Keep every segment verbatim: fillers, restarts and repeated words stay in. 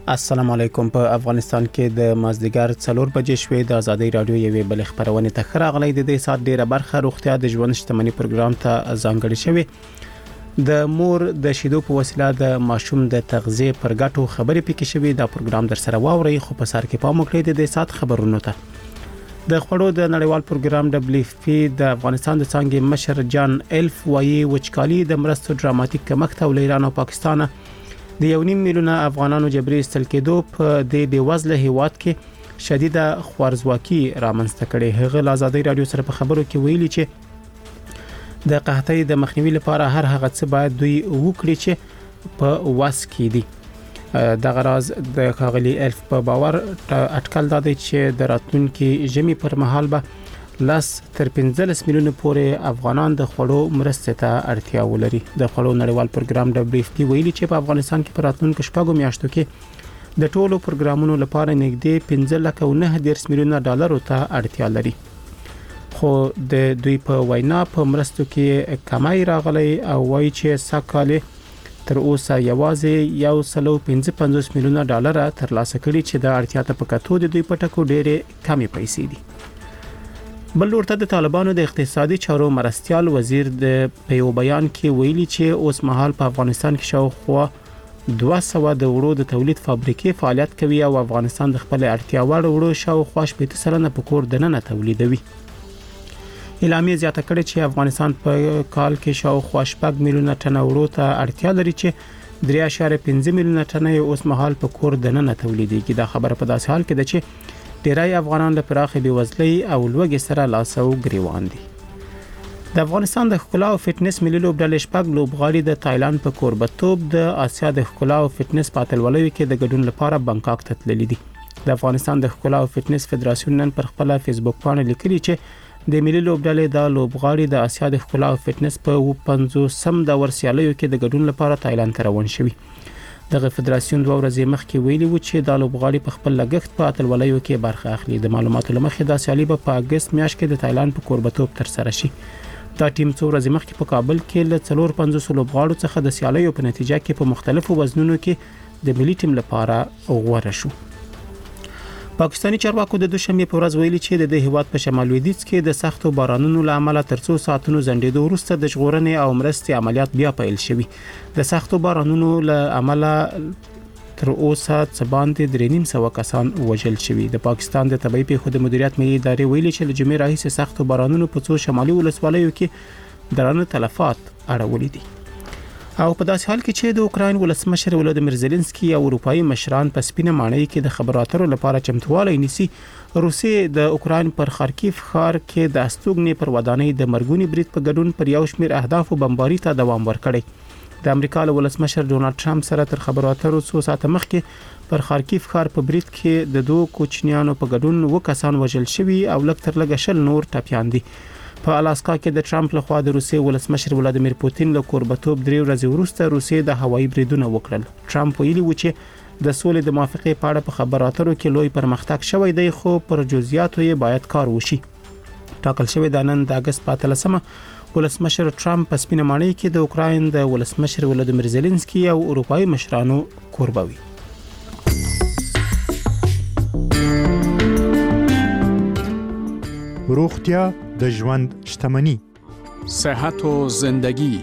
السلام علیکم. په افغانستان کې د مازدیګر څلور بجې شوې د ازادي رادیو یوې بل خبرونه ته راغلي. د دې سات ډیره برخه روغتیا د ژوند شتمنۍ پروګرام ته ځانګړې شوې. د مور د شیدو په وسیله د ماشوم د تغذیه پر ګټو خبرې پکې شوې. دا پروګرام در سره واوري خو په سر کې پام وکړئ د دې سات خبرونو ته. د خړو د نړیوال پروګرام دبليو اف پی د افغانستان د څنګه مشر جان الف وایي وچکالي د مرستو ډراماتیک کمښت او ایران او پاکستان د یو نیم میلیونه افغانانو جبري استل کېدو په د بیوزله هیواد کې شدیده خوارزواکي رامنځته کړي. هغه د ازادي رادیو سره په خبرو کې ویلي چې د قحطۍ د مخنیوي لپاره هر هغه څه باید دوی وکړي چې په واس کې دي. د غراز د کاغلی الف په باور اټکل دا دی چې د راتلونکي ژمي پر مهال به لاس تر پنځلس میلیونه پورې افغانان د خړو مرستې ته اړتیا ولري. د خړو نړیوال پروګرام دبليو اف پی ویلي چې په افغانستان کې پر راتلونکو شپږو میاشتو کې د ټولو پروګرامونو لپاره نږدې پنځه لک او نه دېرش میلیونه ډالر ته اړتیا لري. خو د دوی په وینا په مرستو کې کمای راغلی او وایي چې ساکاله تر اوسه یوازې یو سلو پنځه پنځوس میلیونه ډالر ترلاسه کړي چې د اړتیا ته په کتو د دوی په ټکو ډېرې کمې پیسې دي. بل ورته د طالبانو د اقتصادي چارو مرستيال وزیر د په یو بیان کې ویلي چې اوس مهال په افغانستان کې شاوخوا دوه سوه د وړو د تولید فابریکې فعالیت کوي او افغانستان د خپل اړتیا وړ وړو شاوخوا شپږ سلنه په کور دننه تولیدوي. اعلامیه زیاته کړې چې افغانستان په کال کې شاوخوا شپږ میلیونه ټن وړو ته اړتیا لري چې درې اعشاریه پنځه میلیونه ټن اوس مهال په کور دننه تولیدېږي. دا خبره په داسې حال کې ده چې ډیری افغانان له پراخې بیوزلۍ او لوږې سره لاس او ګریوان دي. د افغانستان د ښکلا او فټنس ملي لوبډلې شپږ لوبغاړي د تایلند په کوربتوب د آسیا د ښکلا او فټنس په اتلولیو کې د ګډون لپاره بانکاک ته تللي دي. د افغانستان د ښکلا او فټنس فدراسیون نن پر خپل فیسبوک باندې لیکلي چې د ملي لوبډلې د لوبغاړي د آسیا د ښکلا او فټنس په پنځوسم دور سیالیو کې د ګډون لپاره تایلند ته روان شوي. دغه فدراسیون دوه ورځې مخکې ویلي و چې د لوبغاړي په خپل لګښت په اتلولیو کې برخه اخلي. د معلوماتو لمخې د سیالي په اگست میاشت کې د تایلند په کوربتوب تر سره شي. دا ټیم څو ورځې مخکې په کابل کې له څلور پنځوس لوبغاړو څخه د سیالیو په نتیجه کې په مختلفو وزنونو کې د ملي ټیم لپاره غوړه شو. پاکستانی چارواکو د دوشنبه په ورځ ویلي چې د هیواد په شمال لویدیځ کې د سختو بارانونو له امله تر څو ساعتونو ځنډېدو وروسته د ژغورنې او مرستې عملیات بیا پیل شوي. د سختو بارانونو له امله تر اوسه څه باندې درې نیم سوه کسان وژل شوي. د پاکستان د طبي پیښو د مدیریت ملي ادارې ویلي چې له جمعې راهیسې سختو بارانونو په څو شمالي ولسوالیو کې درانه تلفات اړولي دي. او په داسې حال کې چې د اوکراین ولسمشر ولادیمیر زيلنسکي او اروپאי مشران په سپینه ماڼۍ کې د خبرو اترو لپاره چمتووالی نیسي. روسیې د اوکراین پر خارکیف ښار کې د استوګنې پر ودانۍ د مرګونی برید په ګډون پر یو شمېر اهدافو بمباري ته دوام ورکړی. د امریکا له ولسمشر ډونالد ټرمپ سره تر خبرو اترو څو ساعته مخکې پر خارکیف ښار په برید کې د دوه کوچنیانو په ګډون و کسان وژل شوي او لږ تر لږه شل نور ټپیان دي. په الاسکا کې د ټرمپ لخوا د روسیې ولسمشر ولادیمیر پوتین له کوربتوب درې ورځې وروسته روسیې د هوایي بریدونه وکړل. ټرمپ ویلي و چې د سولې د موافقې په اړه په خبرو اترو کې لوی پرمختګ شوی دی خو پر جزئیاتو یې باید کار وشي. ټاکل شوی د نن د اگست په اتلسمه ولسمشر ټرمپ په سپینه ماڼۍ کې د اوکراین د ولسمشر ولادیمیر زيلنسکي او اروپאי مشرانو کوربوي. روغتیا د ژوند شتمنی. صحت و زندگی.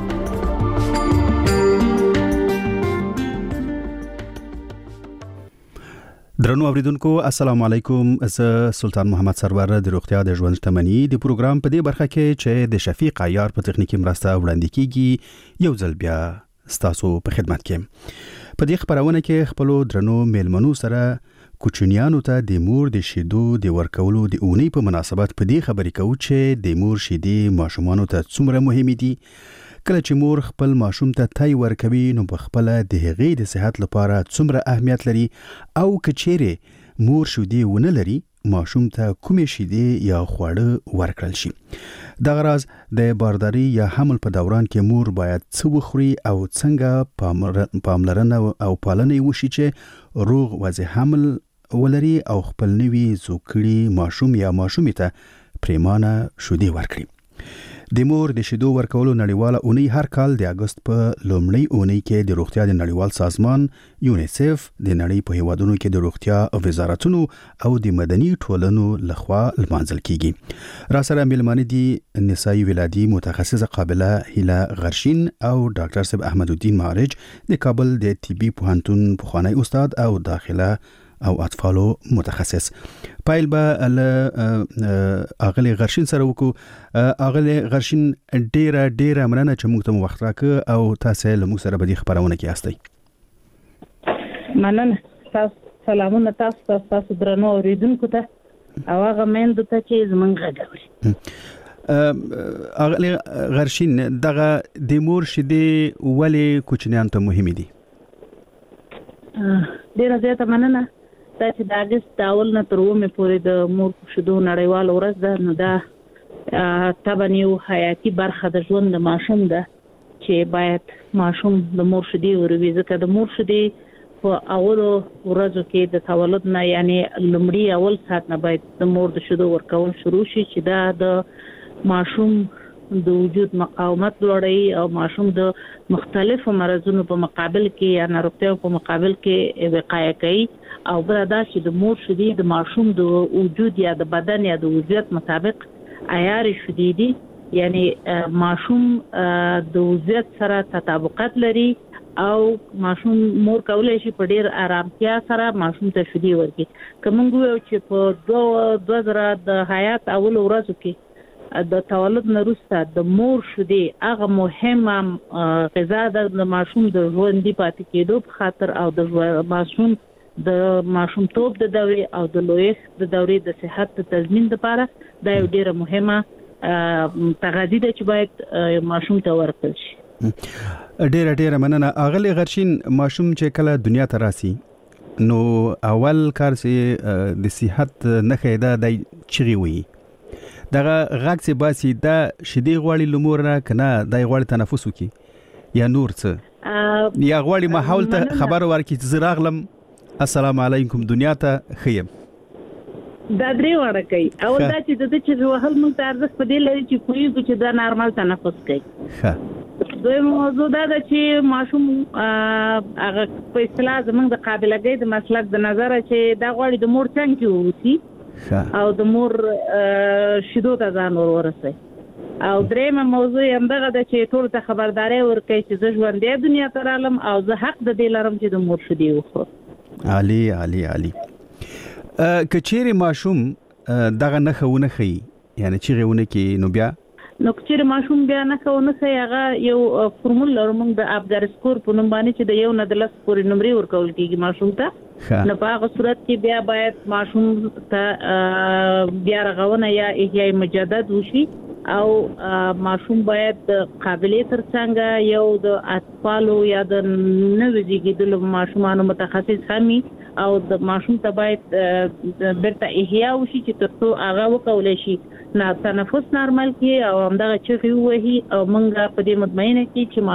درنو اوریدونکو السلام علیکم. زه سلطان محمد سرور د روغتیا د ژوند شتمنی د پروګرام په دې برخه کې چې د شفیق عیار په تخنیکی مرسته وړاندې کیږي یو ځل بیا ستاسو په خدمت کې. په دې خبرونه کې خپل درنو میلمنو سره کوچنیانو ته د مور د شیدو د ورکولو د اونۍ په مناسبت په دې خبرې کوو چې د مور شیدې ماشومانو ته څومره مهمه دي. کله چې مور خپل ماشوم ته تای ورکوي نو په خپل د هغې د صحت لپاره څومره اهمیت لري او کچېره مور شیدې ونه لري ماشوم ته کومې شیدې یا خواړه ورکړل شي. د غراز د بارداری یا حمل په دوران کې مور باید څه وخوري او څنګه پاملرنه او پالنه وشي چې روغ وضع حمل ولري او خپل نوي زوکړي ماشوم یا ماشومې ته پریمانه شیدې ورکړي. د مور د شیدو ورکولو نړیواله اونۍ هر کال د اگست په لومړۍ اونۍ کې د روغتیا د نړیوال سازمان یونیسف د نړۍ په هیوادونو کې د روغتیا وزارتونو او د مدني ټولنو لخوا لمانځل کیږي. را سره ملمانه دي نسایي ولادي متخصصه قابله هیله غرشین او ډاکټر صاحب احمد الدین معرج د کابل د طبي پوهنتون پخوانی استاد او داخله او اطفالو متخصص. پایل به له اغلی غرشین سره وکړو. اغلی غرشین ډیره ډیره مننه چې موږ ته وخت راکړ او تاسو له موږ سره په دې خبرونه کې یاستئ. مننه. تاسو سلامونه تاسو تاسو درنو اوریدونکو ته او هغه مېند ته چې زمونږ غوړي. اغلی غرشین دغه د مور شیدې ولې کوچنیان ته مهمه دي؟ ډیره زیاته مننه. دا چې د اگست اول نه تر اومه پورې د مور شیدو نړیوال ورځ ده، نو دا طبعا یو حیاتي برخه د ژوند د ماشوم ده چې باید ماشوم د مور شیدې وروي، ځکه د مور شیدې په اولو ورځو کې د تولد نه یعنی لومړی اول ساعت نه باید د مور د شیدو ورکول شروع شي چې دا د ماشوم د وجود مقاومت لوړوي او ماشوم د مختلفو مرزونو په مقابل کې یا ناروغتیو په مقابل کې وقایه کوي. او بل دا چې د مور شیدې د ماشوم د وجود یا د بدن یا د وضعیت مطابق عیار شیدې دي، یعنی ماشوم د وضعیت سره تطابقت لري او ماشوم مور کولای شي په ډیر آرامتیا سره ماشوم ته شیدې ورکړي. که موږ وایو چې په دوه دوه زره د حیات اول ورځو کې د تولد نه وروسته د مور شیدې هغه مهمه غذا ده د ماشوم د ژوندي پاتې کېدو په خاطر او د ماشوم د ماشوم توپ د دورې او د لویښت د دورې د صحت د تضمین لپاره دا یو ډیره مهمه تغذیه ده چې باید ماشوم ته ورکړل شي. ډیره ډیره مننه. اغلی غرشین ماشوم چې کله دنیا ته راسي نو اول کار چې د صحت نه خیدا د چغي وي دغه غاک سي باسي دا شیدې غواړي لمور نه کنه دای غواړي تنفس وکي یا نور څه یا غواړي ماحول ته خبر ورکړي چې زراغلم السلام علیکم دنیا ته خیم. دا درې وړه کوي. اول دا چې د دې چې وهل موږ ته ارزښت په دې لري چې پوهیږو چې دا نارمل تنفس کوي. ښه. دویم موضوع دا ده چې ماشوم هغه په اصطلاح زموږ د قابلیت د مسلک د نظر چې دا غواړي د مور څنګه کې ووسی او د مور شیدو ته ځان ورورسي. او درېمه موضوع هم دغه ده چې ټول ته خبرداري ورکړي چې زه ژوندۍ دنیا ته رالم او زه حق د دې لرم چې د مور شیدې وخورم. عالی عالی عالی. کچېری ماشوم دغه نه خونه خي یعنی چې غوونه کې نو بیا نو کچېری ماشوم بیا نه خونه خي هغه یو فورمول لرم د ابګر سکور په نوم باندې چې د یو نه د لس پورې نمرې ورکول کیږي ماشوم ته. نو په هغه صورت کې بیا باید ماشوم ته بیا رغونه یا احیاء مجدد وشي او ماشوم باید قابلیت ترڅنګ یو د اطفالو یا د نوې زیږیدلو ماشومانو متخصص همي او د ماشوم ته باید برته احیاء وشي چې ترڅو هغه وکولای شي نه تنفس نارمل کی او همدغه چغې وهي او موږ په دې مطمئنه کی چې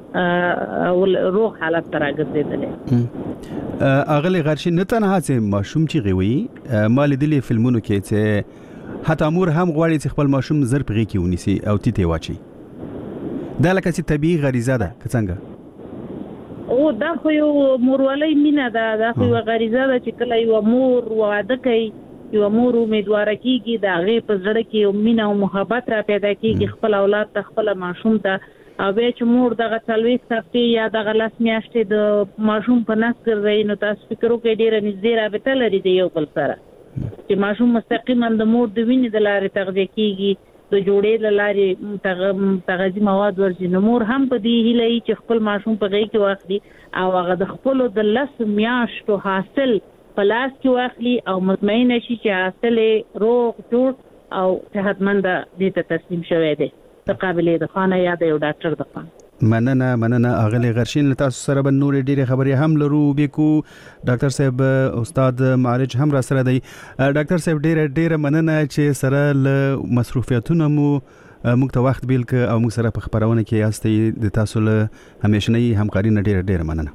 ماشوم روغ حالت ته راګرځیدلی. اغلی غرشین نه تنها چې ماشوم چې غوي مال دلی فلمونو کې چې حتی مور هم غواړي چې خپل ماشوم زر پغې کې ونیسي او تیته واچي. دا لکه چې طبيعي غریزه ده که څنګه؟ او دا خو یو مورولۍ مینه ده، دا خو یو غریزه ده چې کله یو مور واده کوي یو مور امیدواره کیږي د هغې په زړه کې یو مینه او محبت را پیدا کیږي خپل اولاد ته خپل ماشوم ته. او بیا چې مور دغه څلوېښت هفتې یا دغه لس میاشتې د ماشوم په نس ګرځوي نو تاسو فکر وکړئ ډېره نږدې رابطه لري د یو بل سره چې ماشوم مستقیما د مور د وینې د لارې تغذیه کیږي، د جوړې له لارې تغذیه مواد ورځي. نو مور هم په دې هیله وي چې خپل ماشوم په غېږ کې واخلي او هغه د خپلو د لس میاشتو حاصل په لاس کې واخلي او مطمئنه شي چې حاصل یې روغ جوړ او صحتمند دې ته تسلیم شوی دی د قابلیت د خانه یا د یو ډاکټر د خانه. مننه مننه اغلی غرشین له تاسو سره به نور ډیره خبرې هم لرو بیکو. ډاکټر صاحب استاد معالج هم را سره دی. ډاکټر صاحب ډیره ډیره مننه چې سره له مصروفیتونو مو موږ ته وخت بیل ک او موږ سره په خبرونه کې یاستئ. د تاسو له همیشنی همکاري نه ډیره ډیره مننه.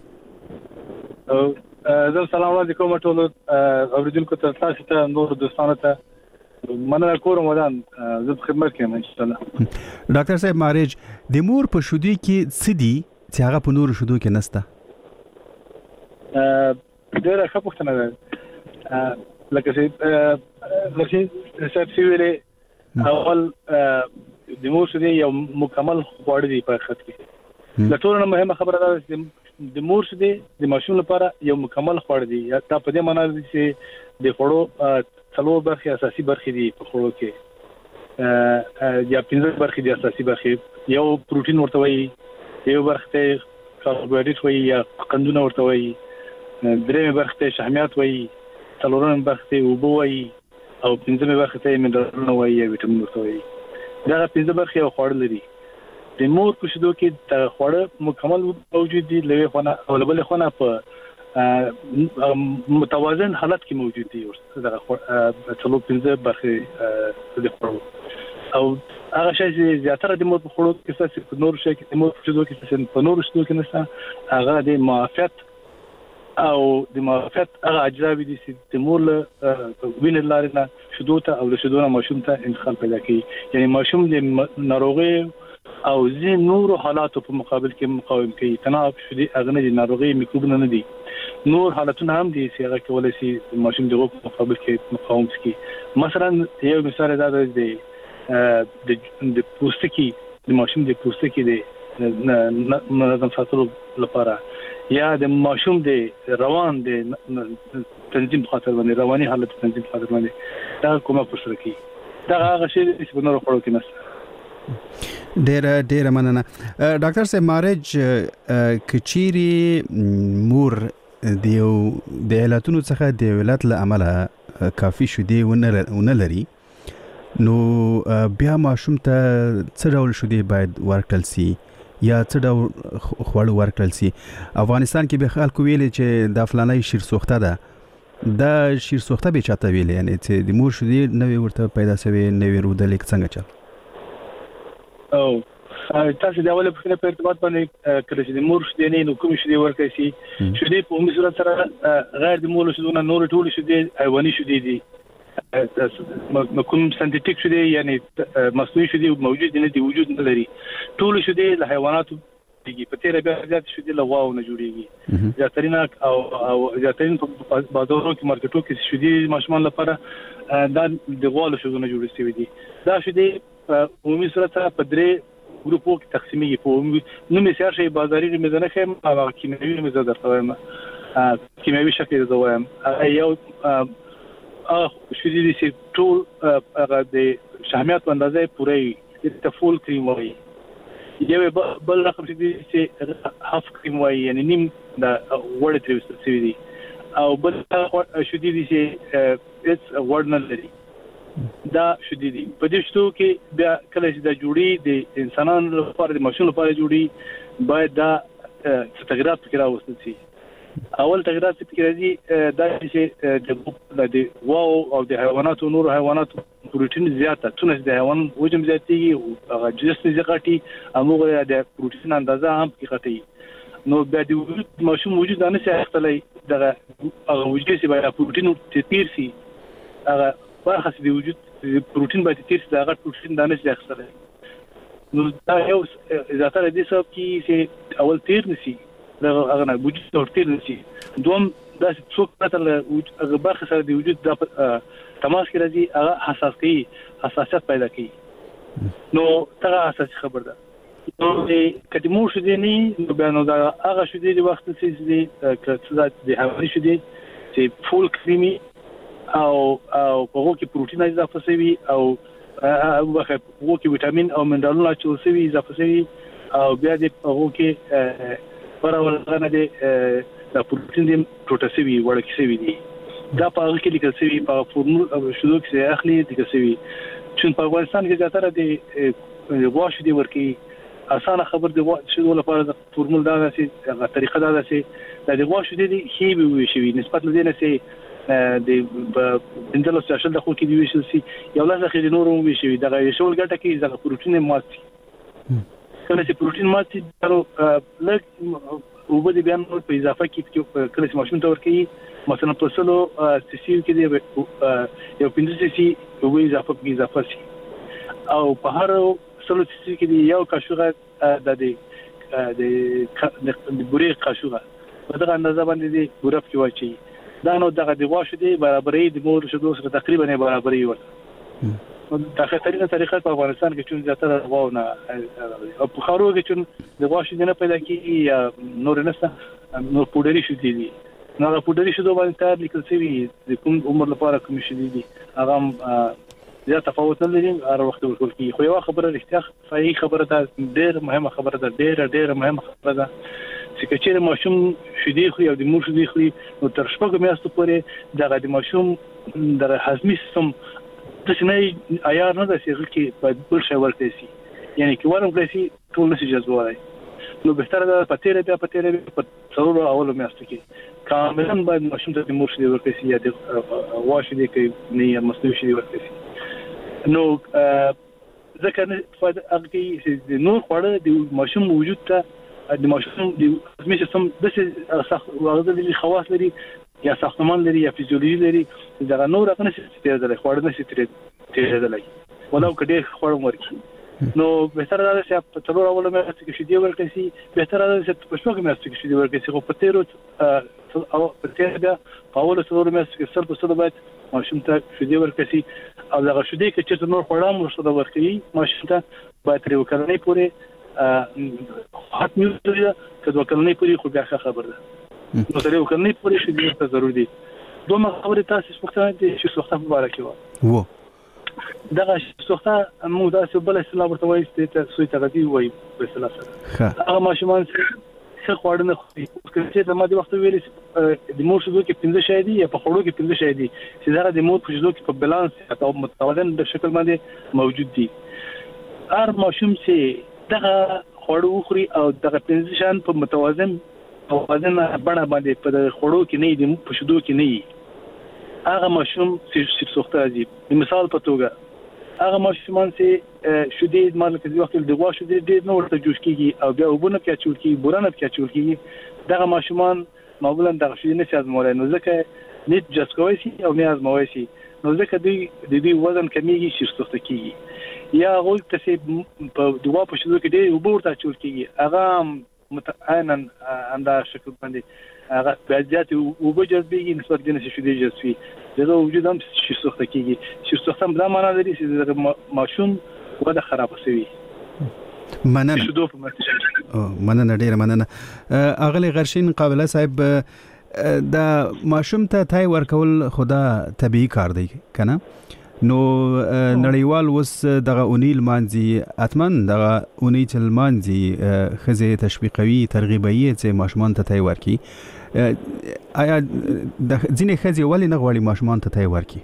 زه سلام علیکم ټول اوریدونکو ته، تاسو ته نور دوستانو ته مننه کوم ودان زه په خدمت کې یم ان شاء الله. ډاکټر صاحب مارج د مور په شودي کې سدي چې هغه په نور شودو کې نسته؟ ا ډیره ښه پوښتنه ده. لکه چې لکه چې ویلې اول د مور شودي یو مکمل خواړه دي په حقیقت کې. د ټولو مهمه خبره ده چې د مور شودي د ماشوم لپاره یو مکمل خواړه دي. دا په دې معنی ده چې د خوړو څلور برخې اساسي برخې دي په خوړو کې. ا یا پنځه برخې دي اساسي برخې. یو پروتین ورته وایي، یو برخه کاربوهایډریټ وایي یا قندونه ورته وایي، درېمه برخه شحمیات وایي، څلورمه برخه اوبه وایي او پنځمه برخه ته منرالونه وایي یا ویټامین ورته وایي. دا پنځه برخې یو خوړ لري. د مور په شیدو کې د خوړ مکمل موجود دي، لوي خونه او بل خونه په متوازن حالت کې موجود دي. دا څلور پنځه برخې د خوړ او هغه شی چې زیاتره د مور په خوړو کې څه په نور شي کې د مور په شیدو کې څه په نور شیدو کې نشته، هغه د معافیت او د معافیت هغه اجزا دي چې د مور له وینې لارې نه شیدو ته او له شیدو نه ماشوم ته انتقال پیدا کوي. یعنی ماشوم د ناروغي او ځین نورو حالاتو په مقابل کې مقاوم کوي. تناب شدي اغنه دي ناروغي میکروبونه نه دي، نور حالتونه هم دي چې هغه کولای شي ماشوم دغه په مقابل کې مقاوم کوي. مثلا یو مثال دا دی د د پوستکي د ماشوم د پوستکي د منظم ساتلو لپاره یا د ماشوم د روان د تنظیم خاطر باندې رواني حالت تنظیم خاطر باندې دا کومه پوښتنه کوي. دا هغه شی چې په نورو خوړو کې نشته. ډیر ډیر مننه. ډاکټر صاحب مارج کچيري مور دیو د علتونو څخه د ولادت له عمله کافي شودي ونه لري، نو بیا ماشوم ته څه ډول شودي باید ورکړل سي یا څه ډول خواړه ورکړل سي؟ افغانستان کې به خلکو ویلي چې د فلانه شیر سوخته ده، دا شیر سوخته به چاته ویلي، یعنی چې د مور شودي نوې ورته پیدا شوی نوې رودل څنګه چل؟ او تاسو د اوله په په ارتباط باندې کله چې د مور شودي نه نو کوم شودي ورکړي شي؟ شودي په عمومي صورت سره غیر د مور شودونه نور ټول شودي حیواني شودي دي، کوم سنتیټیک شودي یعنی مصنوعي شودي موجود نه دي، وجود نه لري. ټول شودي له حیواناتو دي. په تیر بیا زیات شودي له غواو نه جوړيږي. زیاترین او او زیاترین په بازارونو کې مارکیټو کې شودي ماشومان لپاره دا د غوالو شودونه جوړ شوي دي. دا شودي په عمومي صورت سره په درې ګروپو کې تقسیمېږي. په نو مثال شي بازاري میزانه خیم او کیمیاوي میزانه درته وایم، کیمیاوي شکل درته وایم. یو ا شودي دي چې ټول هغه د شحمیات په اندازې پوره د فول کریم وایي. یو بل رقم چې هاف کریم وایي، یعنی نیم د وړ تر وسته دي. او بل شودي دي چې هیڅ وړ نه لري. دا شودي دي. په دې شتو کې بیا کله چې د جوړي د انسانانو لپاره د ماشوم لپاره جوړي باید دا تغیرات پکې راوستل شي. اول تغیرات چې پکې راځي دا چې د واو او د حیواناتو نور حیواناتو پروتین زیاته تونه د حیوان وجم زیاتېږي، هغه جسم زیاتېږي، هغه د پروتین اندازه هم پکې غټي. نو بیا د وجود ماشوم وجود نه شي اختلای دغه هغه وجود چې باید پروتین تیر شي، هغه برخه د وجود پروتین باید تیر شي، دا غټ پروتین دانه شي اختلای. نو دا یو زیاتره دي سبب کې چې اول تیر نشي دا هغه نه وجود تورتیر نشي. دوم دا څوک پته هغه برخه سره د وجود د تماس کې راځي، هغه حساس کوي، حساسیت پیدا کوي. نو دا اساسي خبر ده. نو کله مو شو دي نه نو بیان دا هغه شو دي د وخت چې کله د حیواني شو دي چې فول کریمي او او په هغه کې پروتین اضافه شوی او هغه کې ویټامین او منرالونه چې شوی اضافه شوی او بیا د هغه کې پرولغه دي د پروتین د پروتاسیوي ورکه شوی دي. دا په هغه کې لیکل شوی په فورمول او شلو کې اخلي د کسوي چې په افغانستان کې زیاتره د واش دي ورکی اسانه خبر دی شلو لپاره د فورمول دا چې هغه طریقه دا چې د واش دي هي به شوی نسبت لدينا سي د بنځلو سیاسل د خو کې دی ویشل سي یو لاسه خې نورو وی شوی دا شول ګټه کې د پروتین ماتي کله چې پروتین ماتي درو لږ وبدي بیان په اضافه کې کله چې ماشوم ته ورکی مثلا په سلو سیسی کې دی یو پنځه سیسی وې اضافه کې اضافه شي او په هر سلو سیسی کې دی یو قاشوغه د دې د بورې قاشوغه په دغه اندازه باندې دی برف کې واچي دا نو دغه دی واشه دی برابرې د مور شدو سره تقریبا برابرې ورته نو دا خطرینه طریقه په افغانستان کې چې زیاتره غواونه او په خارو کې چې د واشه دی نه پیدا کیږي یا نور نسته نو پودري شو دي نو هغه پودري شو باندې کار لیکل شوی د کوم عمر لپاره کوم شي دي هغه زیات تفاوت نه لري هر وخت ورکول کی خو یو خبره رښتیا صحیح خبره ده ډېر مهمه خبره ده ډېر ډېر مهمه خبره ده چې کچېره ماشوم شدي خو یو د مور شدي خو نو تر شپږ میاشتو پورې دغه د ماشوم د هضمي سیستم د څنګه عیار نه ده چې کې په بل شی ورته شي یعنی کې ورم کړی ټول نشي جذبوي نو بهتره ده پتیره بیا پتیره په څلورو اولو میاشتو کې کاملا باید ماشوم ته د مور شدي ورته شي یا د واشه دي کې نه مصنوعي شدي ورته شي نو ځکه نه فائدہ هغه د نور خوړه د ماشوم وجود ته د ماشوم د هضمي سیستم د څه واغده د خواص لري یا ساختمان لري یا فزیولوژي لري دا نور هغه نشي تیرېدل خوړه نشي تیرېدل ولو کډې خوړم ورکی نو بهتره ده چې په څلور اول میاشتو کې شدي ورکړي شي بهتره ده چې په شپږ میاشتو کې شدي ورکړي شي خو په تیرو او په تیر بیا په اول څلور میاشتو کې سر په سر باید ماشوم ته شدي ورکړي شي او دا شدي کې چې نور خوړم ورسره ورکړي ماشوم ته باید تر وکړنې پورې حت میوزي کله وکړنې پورې خو بیا خبر ده نو تر وکړنې پورې شدي ته ضروري دي دوه خبرې تاسو څه دي چې څه مبارک وو دغه څوخته موږ تاسو بل اسلام ورته وایي چې سوی تغذی وایي په اصطلاح سره هغه ماشومان څه خوړنه خوري چې د ماده وخت ویلې د مور شدو کې پنځه شای دي یا په خوړو کې پنځه شای دي چې دا د مور په شدو کې په بالانس او متوازن د شکل باندې موجود دي هر ماشوم چې دغه خوړو خوري او دغه پنځه شان په متوازن او وزن بڼه باندې په خوړو کې نه دي په شدو کې نه هغه ماشوم چې څوخته دي مثال په توګه هغه ماشومان چې شدید مال کې وخت د غوا شدید ډېر نور ته جوش کیږي او بیا وبونه کې چول کیږي بورانه کې چول کیږي دغه ماشومان معمولا دغه شدید نه شاز مولای نو ځکه نیت جسکوي شي او نه ازموي شي نو ځکه دوی د دې وزن کمیږي چې څوخته کیږي یا غول ته په دوا په شدو کې ډېر وبور ته چول کیږي هغه متعینا انده شکل باندې هغه بجات او بجذبي نسبت دي نشي شدي جسفي دغه وجود هم شي سوخته کیږي چې سوخته هم دا معنا لري چې ماشوم وده خراب شوی مننه مننه ډیر مننه اغلی غرشین قابله صاحب دا ماشوم ته تای ورکول خدا طبيعي کار دی کنه نو نړیوال وس دغه اونیل مانځي اتمن دغه اونی چل مانځي خزه تشویقوي ترغیبوي چې ماشومان ته تای ورکی آیا د ځینې خزه ولی نه غواړي ماشومان ته تای ورکی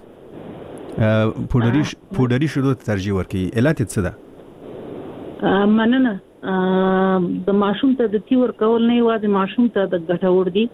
پودری پودری شروع ترجیح ورکی علت څه ده مننه د ماشوم ته د تی ورکول نه یوازې ماشوم ته د ګټور دي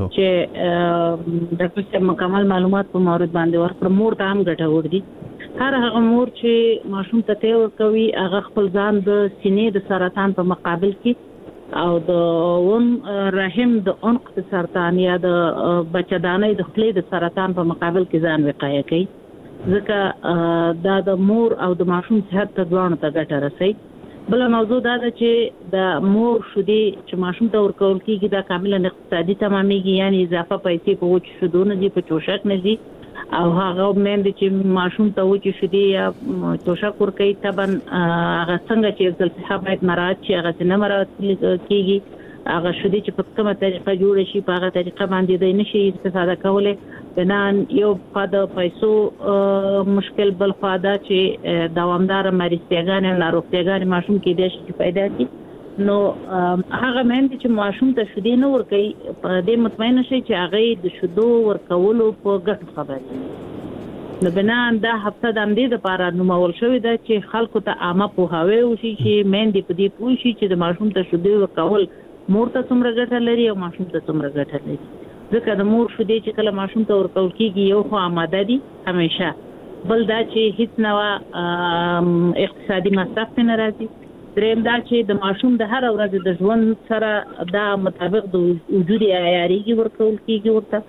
چې ډاکټر صاحب مکمل معلومات په مورد باندې ورکړه مور ته هم ګټور دي هر هغه مور چې ماشوم ته تی ورکوي هغه خپل ځان د سینې د سرطان په مقابل کې او د ون رحم د عنق د سرطان یا د بچدانۍ د خپلې د سرطان په مقابل کې ځان وقایه کوي ځکه دا د مور او د ماشوم صحت ته ځوان ته ګټه رسي بل موضوع دا ده چې د مور شودي چې ماشوم ته ورکول کیږي دا کاملا اقتصادي تمامېږي یعنی اضافه پیسې په وچ شودو نه دي په چوشک نه دي او هغه مېند چې ماشوم ته وچ شودي یا چوشک ورکوي طبعا هغه څنګه چې ځل باید مراعات شي هغه نه مراعات کیږي هغه شودي چې په کومه طریقه جوړ شي په هغه طریقه باندې د نشي استفاده کولای بنان یو فاده پیسو مشکل بل فاده چې دوامدار مریضتیاګان او ناروغتیاګان ماشوم کې د شي پیدا کی نو هغه مند چې ماشوم ته شودي نه ورکي په دې مطمئن شي چې هغه د شودو ورکولو په ګټه خبري نو بنان دا هفته د امدې لپاره نومول شوې ده چې خلکو ته عامه پوهاوی وشي چې مند په دې پوه شي چې د ماشوم ته شودي ورکول مور ته څومره ګټه لري او ماشوم ته څومره ګټه لري ځکه د مور شودي چې کله ماشوم ته ورکول کیږي یو خو آماده دي همیشه بل دا چې هیڅ نوع اقتصادي مصرف نه راځي دریم دا چې د ماشوم د هر ورځ د ژوند سره دا مطابق د وجودي عیاريږي ورکول کیږي ورته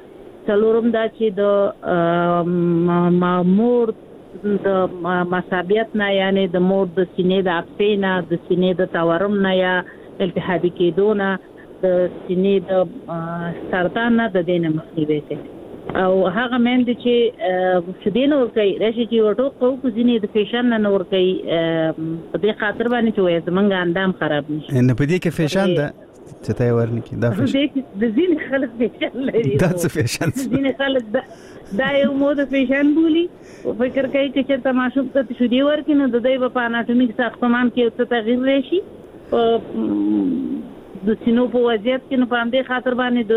څلورم دا چې د مامور د مصابیت نه یعنی د مور د سینې د اپسې نه د سینې د تورم نه یا التهابي کېدو نه د سینې د سرطان نه د دې نه مخنیوي کوي او هغه مېندې چې شیدې نه ورکوي راشي چې ورټوک کوو خو ځینې د فیشن نه نه ورکوي په دې خاطر باندې چې وایي زمونږ اندام خراب نه شي نه په دې کې فیشن ده چې ته یې ورنکي دا فیشن د ځینې خلک فیشن لري دا څه فیشن ځینې خلک دا یو مود فیشن بولي فکر کوي چې ته ماشوم ته شیدې ورکړي نو د دوی په اناټومیک ساختمان کې څه تغییر راشي د سینو په وضعیت کې نو په همدې خاطر باندې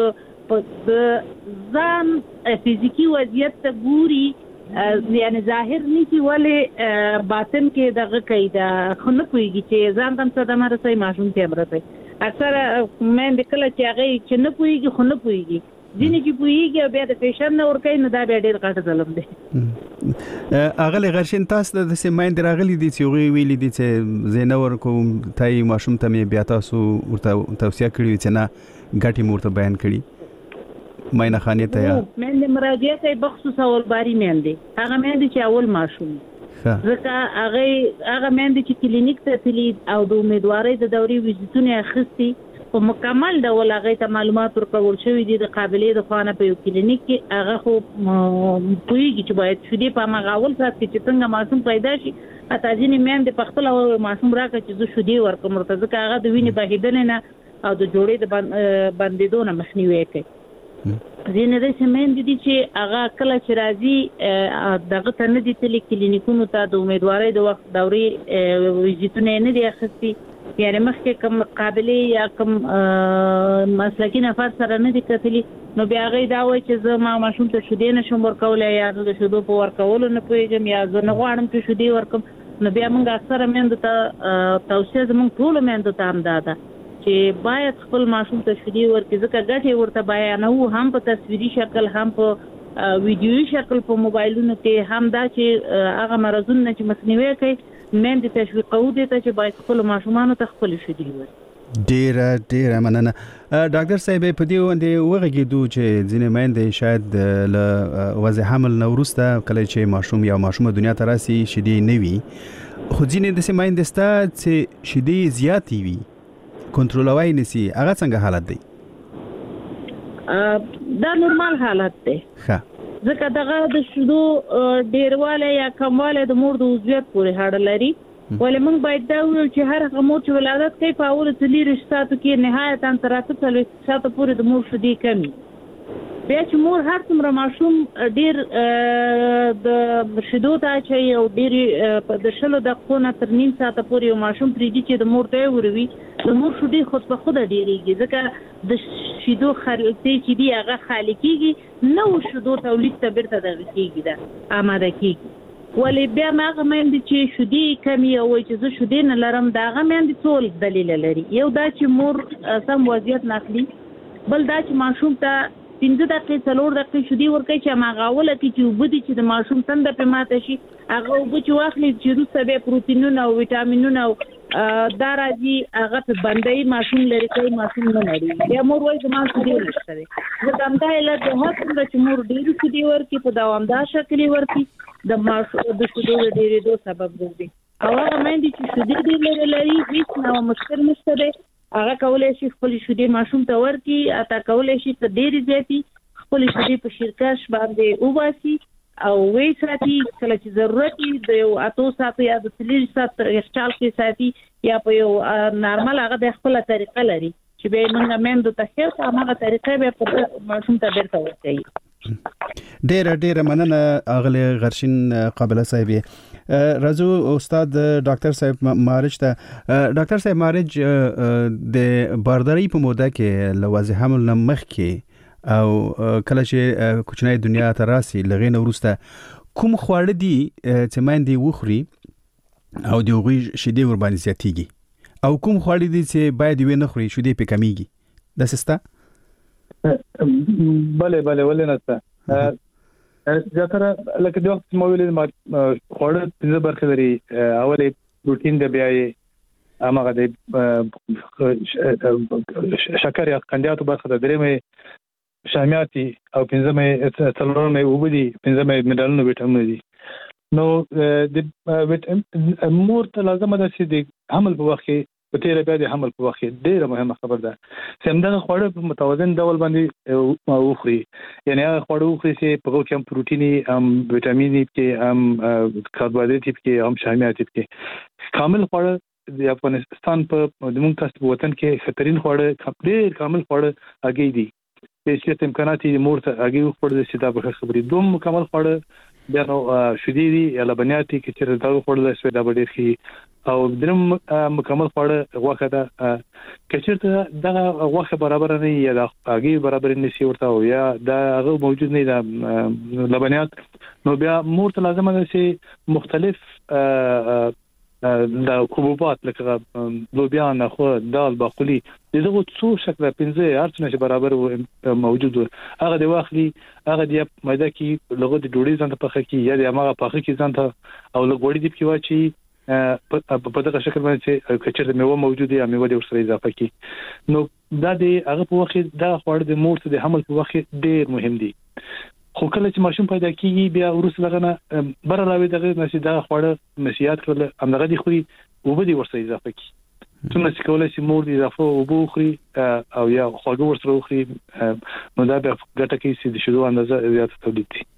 د ځان فزیکی وضعیت ته ګوري یعنی ظاهر نه کی ولې باطن کې دغه قاعده خو نه کوي چې ځان تم څه د مرسي ماشوم ته مرسي اکثر مې د کله چې هغه چې نه کوي خو نه کوي ځینې چې پوهیږي بیا د فیشن نه ورکوي نو دا بیا ډېر غټ ظلم دی. اغلی غرشین تاسو د داسې میندې راغلي دي چې هغوی ویلي دي چې زه نه ورکوم تای ماشوم ته مې بیا تاسو ورته توصیه کړې چې نه ګټې مې ورته بیان کړي مینه خانې ته یا مېندې مراجعه کوي بخصوص اولباري مېندې هغه مېندې چې اول ماشوم ځکه هغه هغه مېندې چې کلینیک ته تللي او د امیدوارۍ د دورې ویزیټونه اخیستي په مکمل ډول هغه ته معلومات ورکول شوی دي د قابلیت د خوانه په یو کلینیک کې هغه خو پوهیږي چې باید شیدې په هغه اول سات کې چې څنګه ماشوم پیدا شي اته ځینې مېندې په خپل ماشوم راکړي چې زه شیدې ورکوم ورته ځکه هغه د وینې بهیدل نه او د جوړې د بندیدو نه مخنیوي کوي. ځینې داسې مېندې دي چې هغه کله چې راځي دغه ته نه دي تللي کلینیکونو ته د امیدوارۍ د وخت دورې ویزیټونه نه دي اخیستي یعنی مخکې کوم قابلیت یا کوم مسلکي نفر سره نه دي کتلي نو بیا هغه دا وایي چې زه ما ماشوم ته شیدې نشم ورکولی یا د شیدو په ورکولو نه پوهېږم یا زه نه غواړم چې شیدې ورکړم نو بیا موږ اکثره میندو ته توصیه زموږ ټولو میندو ته همدا ده چې باید خپل ماشوم ته شیدې ورکړي ځکه ګټې ورته بیانوو هم په تصویري شکل هم په ویډیویي شکل په موبایلونو کې هم دا چې هغه مرضونه چې مخنیوي کوي مېندې تشویقوو دې ته چې باید خپلو ماشومانو ته خپلې شیدې ورکړي. ډېره ډېره مننه. ډاکټر صاحب په دې باندې وغږېدو چې ځینې میندې شاید له وضع حمل نه وروسته کله چې ماشوم یا ماشومه دنیا ته راسي شیدې نه وي خو ځینې داسې میندې شته چې شیدې زیاتې وي کنټرولوی نشي هغه څنګه حالت دی؟ دا نورمال حالت دی ځکه دغه د شیدو ډیروالی یا کموالی د مور د عضویت پورې اړه لري ولې موږ باید دا وویل چې هر هغه مور چې ولادت کوي په اولو څلېرویشت ساعتو کې نهایتاً تر اته څلوېښت ساعته پورې د مور شیدې کمي بیا چې مور هر څومره ماشوم ډېر د شیدو ته اچوي او ډېرې د شلو دقیقو نه تر نیم ساعته پورې یو ماشوم پرېږدي چې د مور ته یې وروي د مور شیدې خود په خوده ډېرېږي ځکه د شیدو خلطې چې دي هغه خالي کېږي نوو شیدو تولید ته بیرته دغه کېږي ده آماده کېږي ولې بیا م هغه میندې چې شیدې کمې او وایي چې زه شیدې نه لرم د هغه میندې څو دلیله لري یو دا چې مور سم وضعیت نه اخلي بل دا چې ماشوم ته پنځه دقیقې څلور دقیقې شیدې ورکوي چې هماغه اوله کې چې اوبه دي چې د ماشوم تنده پرې ماته شي هغه اوبه چې واخلي چې وروسته بیا پروټینونه او ویټامینونه او دا راځي هغه په بندوي ماشوم لرې کوي ماشوم نه لري بیا مور وایي زما شیدې نشته دی ځکه همدا علت د هر څومره چې مور ډېرې شیدې ورکړي په دوامدار شکل یې ورکړي د ماشوم د شیدو د ډېرېدو سبب ګرځي او هغه میندې چې شیدې ډېر لرې لري هېڅ نوع مشکل نشته دی هغه کولی شي خپلې شیدې ماشوم ته ورکړي اته کولی شي که ډېرې زیاتې خپلې شیدې په شیرکش باندې وباسي او وی ساتي کله چې ضرورت وي د یو اتو ساعتو یا د څلېرویشت ساعت یخچال کې ساتي یا په یو نارمل هغه د خپله طریقه لري چې بیا یې موږ میندو ته ښیو که هماغه طریقه بیا په ماشوم ته بیرته ورکوي. ډېره ډېره مننه اغلی غرشین قابله صاحبې. راځو استاد ډاکټر صاحب مارج ته. ډاکټر صاحب مارج د باردارۍ په موده کې له وضع حمل نه مخکې او کله چې کوچنی دنیا ته راسي لغې نه وروسته کوم خواړه دي چې میندې وخوري او د هغوی شیدې ورباندې زیاتېږي او کوم خواړه دي چې باید یې ونه خوري شیدې پرې کمیږي داسې شته؟ بله بله ولې نه شته زیاتره لکه د وخت چې ما ویلې خواړه پنځه برخې لري اول پروټین دی بیا یې هماغه د شکر یا قندیاتو برخه ده درېیمه شامیاتي او پنځمه څلورمه وبدي پنځمه منرالونه وټامین دي. نو د مور ته لازم ده چې د حمل په وخت کې په تیر بیا د حمل په وخت کې ډیره مهمه خبر ده چې همدغه خواړه په متوازن ډول باندې وخوري. یعنی هغه خواړه وخوري چې په کې هم پروتیني هم وټامین کې هم کاربوهایډریټ کې هم شامیات کې کامل خواړه د افغانستان په د موږ تاسو په وطن کې خطرین خواړه ډیر کامل خواړه هغه دي چې امکانات یې مور ته هغه وخوري چې دا به خبرې دوم مکمل خواړه بیا نو شدي دي یا لبنیات کې چې دا خورل شوی دا ډېر خي او درم مکمل خواړه غوښه ده کچېرته دا غوښه برابر نه یا دا هغه برابر نه سی ورته یا دا هغه موجود نه دا لبنیات نو بیا مور ته لازم ده چې مختلف دا حبوبات لکه لوبیا نخو دال باقلي دغه څو شکل پنځه ارڅنه برابر موجود هغه د واخلي هغه د مېده کې لغه د ډوډۍ ځان ته پخې کې یا د هغه پخې کې ځان ته او لګوړې دی کې واچي په دغه شکل باندې کچره میوه موجود یا میوه د ورسره اضافه کې نو دا د هغه په وخت دا خواړه د مور ته د حمل په وخت ډېر مهم دي. خو کله چې ماشوم پیدا کیږي بیا ورسره لغنه بر راوي دغه نشي دا خواړه نشيات کړل همغه دي خوري او به دي ورسره اضافه کی څومره چې کولای شي مور دي اضافه او به خوري او یا خواږه ورسره خوري نو دا به ګټه کوي چې د شیدو اندازه زیاته تولید شي.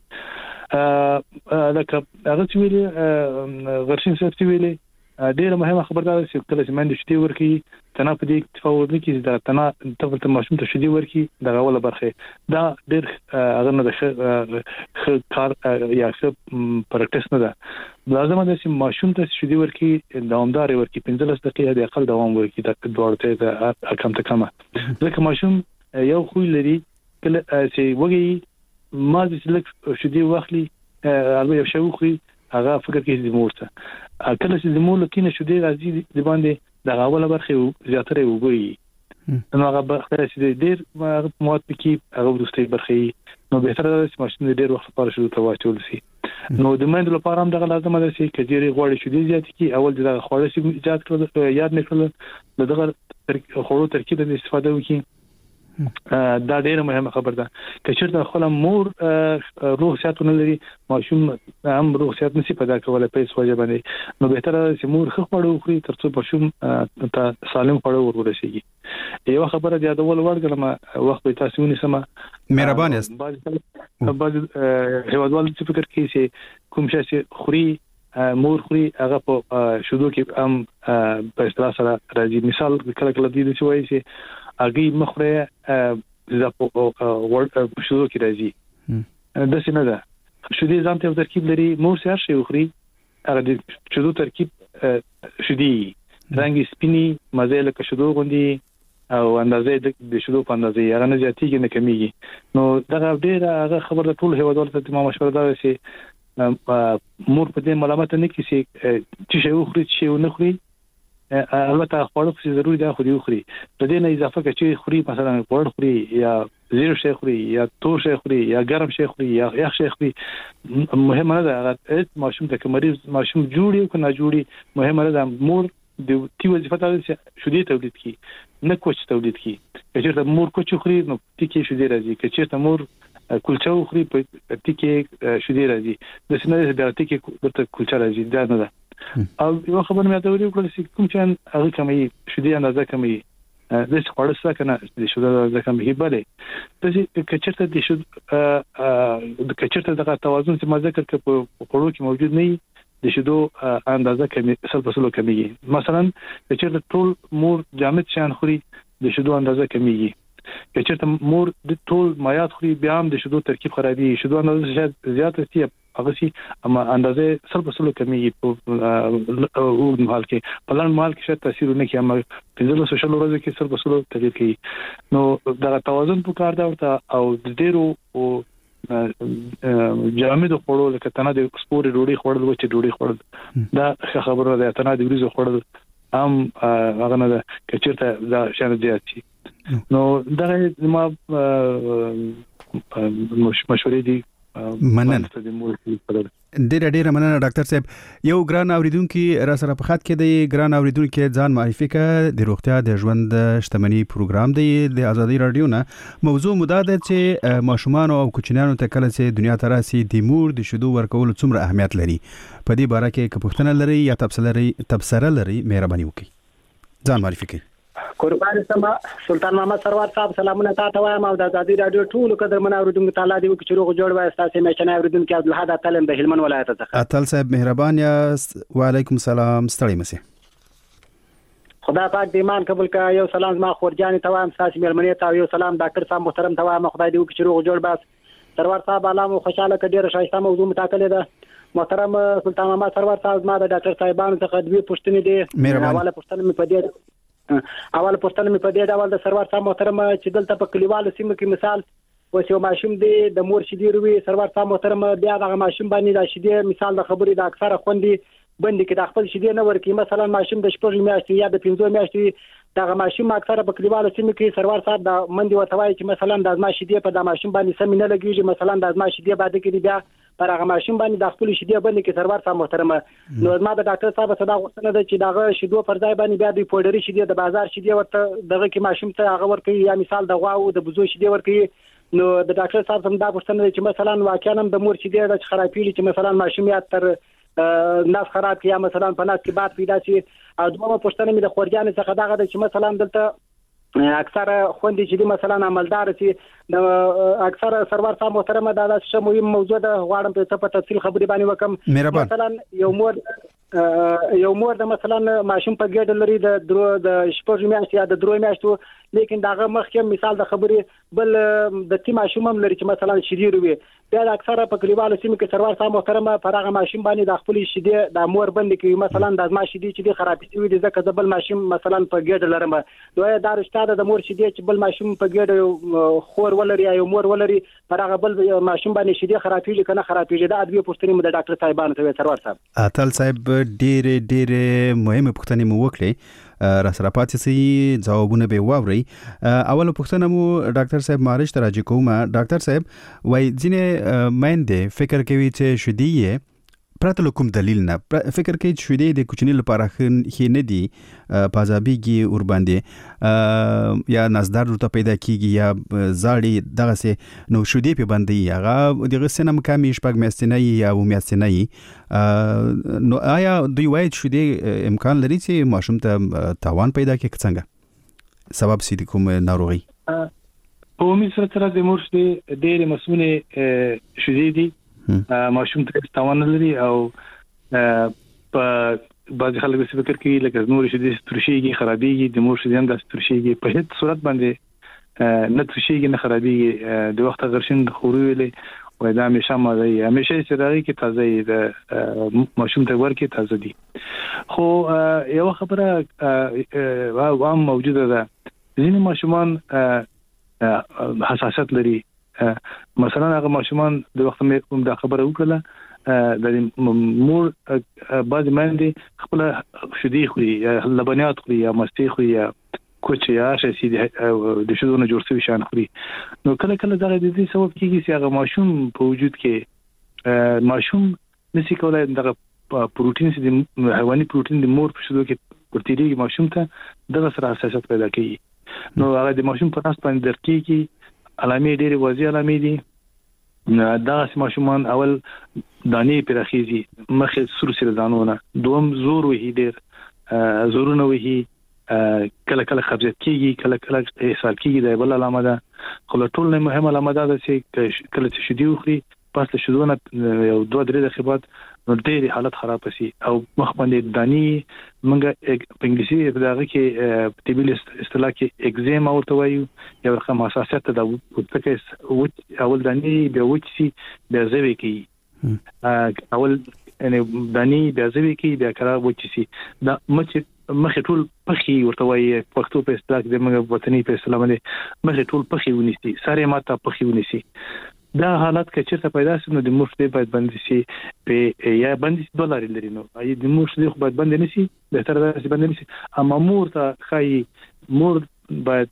ا لکه هغه چې ویلي غرشین صاحب چې ویلي ډیره مهمه خبردار چې کله چې منډه شتي ورکی تنه په دې تفاوت نه کیږي دا تنه تفاوت ماشوم ته شتي ورکی دا اوله برخه دا ډیر هغه نه د کار یا څه پریکټیس نه ده لازم ده چې ماشوم ته شتي ورکی دوامدار ورکی پنځلس دقیقې د اقل دوام ورکی دا دوړته د کم ته کمه ځکه ماشوم یو خو لري کله چې وږي ما چې لک شتي واخلي البته یو شی وخوري هغه فکر کوي د مور ته کله چې د مور لکینه شو دی راځي د باندې د غاوله برخه زیاتره وګوري نو هغه برخه چې ډیر مواد پکې هغه ورسته برخه نو به تر څه ماشين ډیر وخت لپاره شو ته واچول شي نو د مند لپاره هم دغه لازم ده چې کجيري غوړي شو دی زیات کی اول دغه خوړه شي ایجاد کړل یاد نه کړل دغه خوړو ترکیب د استفاده وکړي دا ډیره مهمه خبره ده چې چیرته خپل مور روح صحتونه لري ماشوم هم روح صحت نشي پیدا کولای په هیڅ وجه باندې نو به تر چې مور خو خړو خوري ترڅو ماشوم ته سالم خړو ورورسیږي یو خبره د یادول ورګلم وخت به تاسو ونیسمه مهربان یاست بعض هیوادوال چې فکر کوي چې کوم شي چې خوري مور خوري هغه په شودو کې هم په اصطلاح سره راځي مثال کله کله دي چې وایي چې اګي مخره زاپو ورډ شودو کې راځي د څه نه ده شودي ځان ته ترکیب لري مور سره شي خوري هغه د شودو ترکیب شودي رنګ سپینی مزه له شودو غوندي او اندازې د شودو په اندازې هغه نه زیاتېږي نه کمیږي نو دا ډیره هغه خبره ټول هیوادوالو ته ما مشوره ده چې مور په دې ملامت نه کیسي چې شی خوري چې نه خوري البته خواړه خو ضروري ده خو دی خوري د دې نه اضافه کچې خوري مثلا غوړ خوري یا زیرو شي خوري یا تور شي خوري یا ګرم شي خوري یا یخ شي خوري مهمه نه ده هغه ماشوم ته مریض ماشوم جوړي او نه جوړي مهمه نه ده مور د تی وظیفه ده چې شودي تولید کی نه کوچ تولید کی چې مور کوچ خوري نو تیکي شودي راځي چې مور کلچه خوري په تیکي شودي راځي د سینې د تیکي ورته کلچه راځي دا نه ده او یو خبر مې ته ویل چې کوم چې هغه کمي شودي اندازه کمي د څه خوري څه کنه د شودي اندازه کمي بله چې کچرته د شود د کچرته د توازن چې ما ذکر کړ په خورو کې موجود نه د شودو اندازه کمي سل په سلو کمیږي مثلا کچرته ټول مور جامد شان خوري د شودو اندازه کمیږي کچرته مور د ټول مایات خوري بیا هم د شودو ترکیب خرابي شودو اندازه زیات شي هغه سي اما اندازه سل په سلو کمیږي په وګ مال کې په لړ مال کې شته تاثیر نه کوي اما په سوشل ورځ کې سل په سلو تغیر کوي نو دا توازن په کار دا ورته او د ډیرو او جامد خوړو لکه تنه د سپوري ډوډۍ خوړل و چې ډوډۍ خوړل دا خبره ده تنه د وریځو خوړل هم هغه نه ده کچرته دا شان زیات شي نو دا ما مشورې دي مننه ډیر ډیر مننه ډاکټر صاحب. یو ګران اوریدونکو را سره په خط کې دی. ګران اوریدونکو ځان معرفي کړه. د روغتیا د ژوند شتمنۍ پروګرام دی د آزادۍ رادیو نه. موضوع مو دا ده چې ماشومان او کوچنیانو ته کله چې دنیا ته راسي د مور د شیدو ورکول څومره اهمیت لري. په دې باره کې که پوښتنه لري یا تبصره لري تبصره لري مهرباني وکړئ. ځان معرفي کړئ. قربان سما سلطان محمد سرور صاحب سلامونه تاسو ته وایم او د آزادۍ رادیو ټول قدرمن اوریدونکو تعالی دې وکړي چې روغ جوړ وای. تاسو مې چنه اوریدونکو عبدالحد اتلم د هلمند ولایت څخه. اتل صاحب مهربان یاست. وعلیکم السلام. ستړي مشه. خدا پاک دې ایمان قبول کړه. یو سلام ما خورجان ته وایم. تاسو مېلمنې ته یو سلام ډاکټر صاحب محترم ته وایم. خدای دې وکړي چې روغ جوړ بس. سرور صاحب علامه خوشاله کډیر شایسته موضوع متاکله ده. محترم سلطان محمد سرور صاحب ما د ډاکټر صاحبانو څخه دوی پوښتنې دي. حواله پوښتنه مې پدې اول پوښتنه مې په دې ډول د سرور صاحب محترم چې دلته په کلیوالو سیمو کې مثال وسیو ماشوم دی د مور شیدې روي. سرور صاحب محترم بیا دغه ماشوم باندې د شیدې مثال د خبرې د اکثره خوندې بندي کې د خپل شیدې نه ورکي. مثلا ماشوم د شپږ میاشتې یا د پنځه میاشتې دغه ماشوم اکثره په کلیوالو سیمو کې سرور صاحب د مندي وتوای چې مثلا د ازما شیدې په د ماشوم باندې سم نه لګیږي. مثلا د ازما شیدې باندې کې بیا پر هغه ماشوم باندې د خپل شیدې باندې کې سرور صاحب محترم نو ما د ډاکټر صاحب صدا غوښتنه ده چې دغه شیدو پر ځای باندې بیا د پوډري شیدې د بازار شیدې ورته دغه کې ماشوم ته هغه ورکي یا مثال د غواو د بزو شیدې ورکي. نو د ډاکټر صاحب هم دا غوښتنه ده چې مثلا واقعا د مور شیدې د خرابېږي چې مثلا ماشوم یا تر ناس خراب کی یا مثلا په ناس کې باد پیدا شي. او دومره پوښتنه مې د خورجان څخه دغه ده چې مثلا دلته اکثر خوندې چې مثلا عملدار سي د اکثر سرور صاحب محترمه دا د مهم موضوع ده. غواړم په تفصیل خبرې باندې وکم. مثلا یو مور یو مور د مثلا ماشوم په ګډ لري د درو د شپږ میاشتې یا د درو میاشتو لیکن داغه مخکې مثال د خبرې بل د تی ماشوم هم لري چې مثلا شیدې روي. بیا د اکثره په کلیوالو سیمو کې سرور صاحب محترمه پر هغه ماشوم باندې د خپل شیدې د مور باندې کې مثلا د ازما شیدې چې خراب شي دي ځکه د بل ماشوم مثلا په ګډ لرم. دوی دا رښتیا د مور شیدې چې بل ماشوم په ګډ خور ولري یا مور ولري پر هغه بل ماشوم باندې شیدې خرابېږي کنه خرابېږي. دا ادویه پوښتنې مو د ډاکټر صاحبانو ته سرور صاحب. اتل صاحب ډېر ډېر مهمه پوښتنې مو وکړې. را سره پاتې سي ځوابونه به واوري. اول پوښتنه مو ډاکټر صاحب مارش ته راځي کومه. ډاکټر صاحب وای ځینې مېندې فکر کوي چې شیدې پرته له کوم دلیل نه فکر کوي چې شیدې د کوچنی لپاره ښه نه دي پازابيږي ور باندې یا نزدار ورته پیدا کیږي یا زاړي دغه سه نو شیدې په باندې هغه دغه سنم کمی شپږ میاشتې نه یا و میاشتې نه نو آیا دوی وایي چې شیدې امکان لري چې ماشوم ته تاوان پیدا کوي څنګه سبب سي کوم ناروغي؟ په عمومي سره د مور شیدې ډېر مسؤلې شیدې دي ماشوم ته تاوان لري او په بعض خلک څه فکر کوي لکه نور شیدې ترشيږي خرابېږي د مور شیدې هم د ترشيږي په هیڅ صورت باندې نه ترشيږي نه خرابېږي. د وخت غرشن خوري وي دا همیشه مازه همیشه چې راځي کې تازه د ماشوم ته ورکه تازه دي. خو یو خبره عام موجوده ده ځینې ماشومان حساسیت لري. مثلا هغه ماشومان د وخت مې د خبره وکړه د مور بعض باندې خپل شیدې خوري یا لبنیات خوري یا مستي خوري یا کوچ یا شي د شیدو نه جوړ شوی شان خوري. نو کله کله دا د دې سبب کیږي چې هغه ماشوم په وجود کې ماشوم نشي کولای دغه پروتین چې د حیواني پروتین د مور په شیدو کې ورتيږي ماشوم ته دغه سره حساسیت پیدا کوي. نو هغه د ماشوم په تاسو باندې درکېږي علامې ډېرې واضح علامې دي. دا ماشومان اول دانې پرخیزي مخې سور سره دانونه دوم زور وهي ډېر زورونه وهي کله کله قبضیت کیږي کله کله اسهال کیږي د بل علامه ده. خو ټول نه مهمه علامه ده چې کله چې شیدې وخوري پس له شیدو نه یو دوه درې دقیقې بعد نو ډېر حالت خراب شي او مخ باندې دانی منګه په انګلیسي په دغه کې طبي اصطلاح کې اگزیم او توایو یو رقم حساسیت ده وتکه او اول دانی بیا وچی بیا زوي کی اول یعنی دانی بیا زوي کی بیا کرا وچی دا مچ مخ ټول پخي ورته وایي پښتو په اصطلاح کې د موږ وطني په اصطلاح باندې مخ ټول پخي ونیسي ساره ماته پخي ونیسي. دا حالت کې چې څه پیدا شي نو د مور شیدې باید بند شي په یا بند شي ډالر لري نو ای د مور شیدې خو باید بند نشي به تر دا شي بند نشي اما مور ته خای مور باید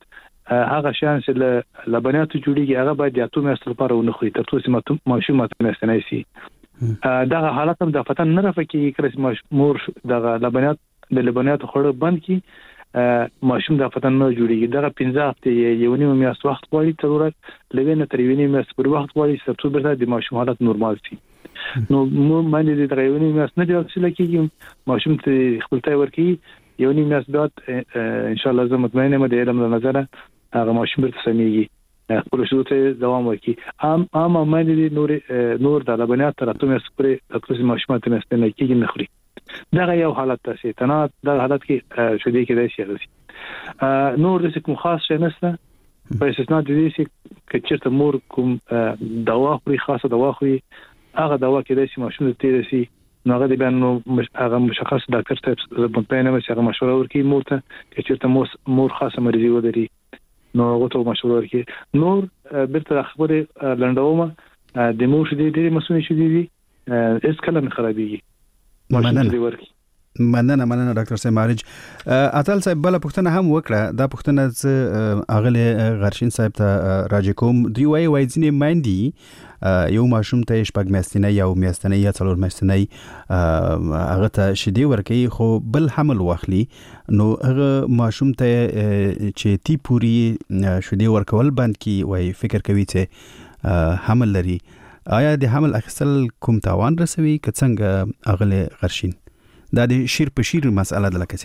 هغه شان چې له لبنیاتو جوړیږي هغه باید د اتو میاشتو لپاره ونه خوري تر څو چې ماشوم متمستنی شي. دا حالت هم د فتن نه رافقي کړي مور د لبنیات د لبنیاتو خور بند کی ماشوم د فتن نه جوړیږي. دا پنځه هفته یو نیم میاشت وخت غواړي ضرورت لوي نه تر یو نیم میاشت پر وخت غواړي چې تر څو د ماشوم حالت نورمال شي. نو مو باندې د یو نیم میاشت نه دی چې کېږي ماشوم ته خپلتای ورکی یو نیم میاشت بعد ان شاء الله زه مطمئن یم د علم له نظر هغه ماشوم به سميږي خپل شروع ته دوام وکړي. ام ام باندې نور نور د لبنیات تر اتو میاشت پورې تاسو ماشوم ته مستنه کېږي نه خوري. دا یو حالت تاسو ته نه دا حالت کې شدي کې دی شي نور د کوم خاص شي نشته په استثناء د دې چې کچته مور کوم دوا خوري خاصه دوا خوري هغه دوا کې د ماشوم ته تیر شي نو هغه د بیان هغه مشخص ډاکټر ته په پاینه مې هغه مشوره ورکړي مور ته کچته مور خاصه مریضي ودري نو هغه ته مشوره ورکړي. نور بیرته خبره لنډومه د مور شدي ډېری مسؤلیت شدي دي اس کله نه خرابيږي. مننه مننه مننه ډاکټر صاحب مارج. اتل صاحب بل پښتنه هم وکړه دا پښتنه اغله غرشین صاحب ته راځي کوم دی وای وای ځنې ماندي یو ماشوم ته شپږ میاشتنه یو میاشتنه یا څلور میاشتنه هغه ته شدي ورکي خو بل حمل واخلي نو هغه ماشوم ته چې تی پوری شدي ورکول بند کی وای فکر کوي چې حمل لري آیا د حمل اخیستل کوم تاوان رسوي که څنګه اغله غرشین دا د شیر په شیر مسأله ده لکه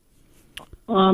څه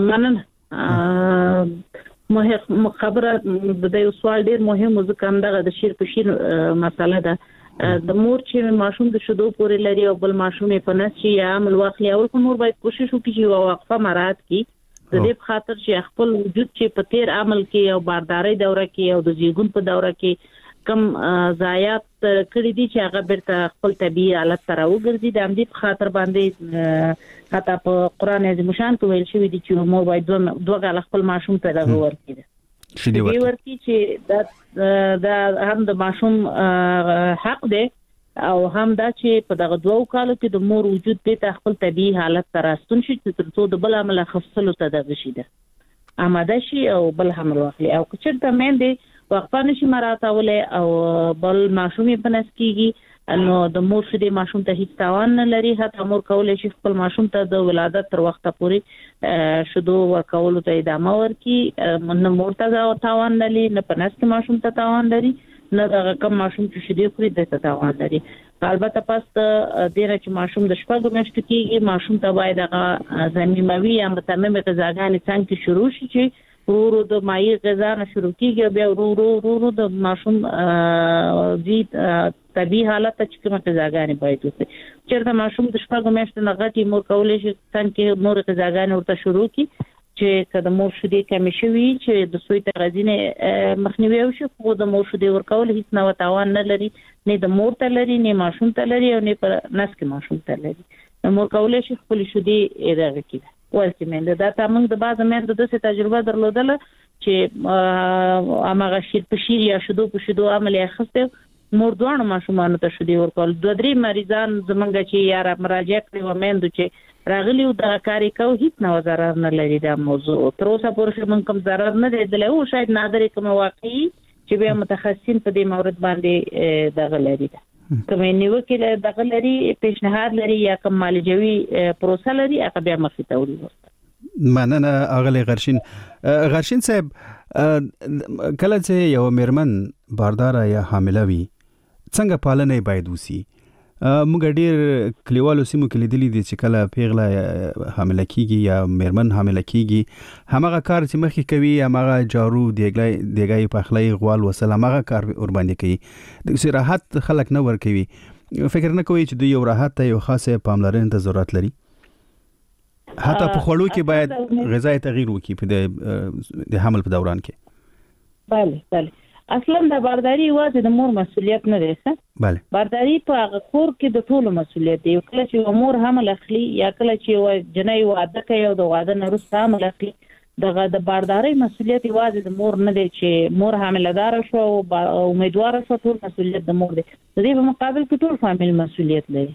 مننه مه خبره د یو سوال ډیر مهم ځکه هم دغه د شیر په شیر مسأله ده د مور چې ماشوم د شیدو پورې لري او بل ماشوم په نس چې یا عمل واخلي او مور باید کوشش وکړي چې وقفه مراعات کړي د دې په خاطر چې خپل وجود چې په تیر عمل کې او بارداري دوره کې او د زیږون په دوره کې کم ضایعات کړی دي چې هغه برته خپل طبيعي حالت ته راوګرځي د همدې په خاطر باندې حتی په قران عظیم شان کې ویل شوی دي چې مور باید دوه غل خپل ماشوم ته دغه ورکړي شي دی ورکړي چې دا هم د ماشوم حق دی او هم دا چې په دغه دوه کالو کې د مور وجود به خپل طبيعي حالت ته راستون شي تر څو د بل عمل خفصلو ته دغه شي ده آماده شي او بل حمل واخلي او کچرته مین دی وقفه نشي مراتولې او بل ماشوم په نس کېږي نو د مور شدي ماشوم ته هیڅ تاوان نه لري حتی مور کولای شي خپل ماشوم ته د ولادت تر وخته پورې شدو ورکول ته ادامه ورکړي نه مور ته تاوان نه لري نه په نس کې ماشوم ته تاوان لري نه د کم ماشوم چې شدي خوري د تاوان لري. البته پس د دې چې ماشوم د شپږ میاشتو کېږي ماشوم ته باید هغه ضمیموي یا متممه غذاګانې څنګه شروع شي چې ورو د مایع غذا نه شروع کیږي بیا ورو ورو ورو د ماشوم دي طبيعي حالت ته چې کومه غذاګانې باید وي چې د ماشوم د شپږ میاشتو نه غټي مور کولای شي څنګه مور غذاګانې ورته شروع کی چې کله مور شدي کم شي چې د سوی تغذیه مخنیوي وشي خو د مور شدي ورکول هیڅ نه تاوان نه لري نه د مور ته لري نه ماشوم ته لري او نه پر نس کې ماشوم ته لري مور کولای شي خپل شدي اداره کړي. ورته مې دا تاسو د بعض مې د داسې تجربه درلودله چې امغه شیر په شیر یا شدو په شدو عملیه خسته مور دوه ماشومان ته شدي ورکول دوه درې مریضان زمونږ چې یار مراجعه کړي و مېندو چې راغلی او د کاری کو هیڅ نه ضرر نه لري دا موضوع تر اوسه پورې موږ کوم ضرر نه دی او شاید نادر کوم واقعي چې به متخصصین په دې مورد باندې دغه لري کومه نیوکه دغه لري پیشنهاد لري یا کوم مالجوي پروسه لري هغه بیا مخې ته وړي. مننه اغلی غرشین. غرشین صاحب کله چې یو میرمن باردار یا حامله وي څنګه پالنه باید وسی موږ ډیر کلیوالو سیمو کې لیدلې دي چې کله پیغله حامله کیږي یا میرمن حامله کیږي همغه کار چې مخکې کوي همغه جارو دیګلای دیګای پخلی غوال وسل همغه کار ور باندې کوي د استراحت خلک نه ور کوي فکر نه کوي چې د یو راحت ته یو خاصه پاملرنه ته ضرورت لري حتی په خوړو کې باید غذای تغییر وکړي په د حمل په دوران کې. بله بله اصلا د بارداری واځي د مور مسؤلیت نه دی ښه بله بارداری په هغه کور کې د ټولو مسؤلیت دی کله چې مور حمل اخلي یا کله چې جنۍ واده کوي او د واده نه وروسته حمل اخلي دغه د بارداری مسؤلیت واځي د مور نه دی چې مور حاملدار شو او امیدوار شو ټول مسؤلیت د مور دی د دې په مقابل کې ټول فامیل مسؤلیت لري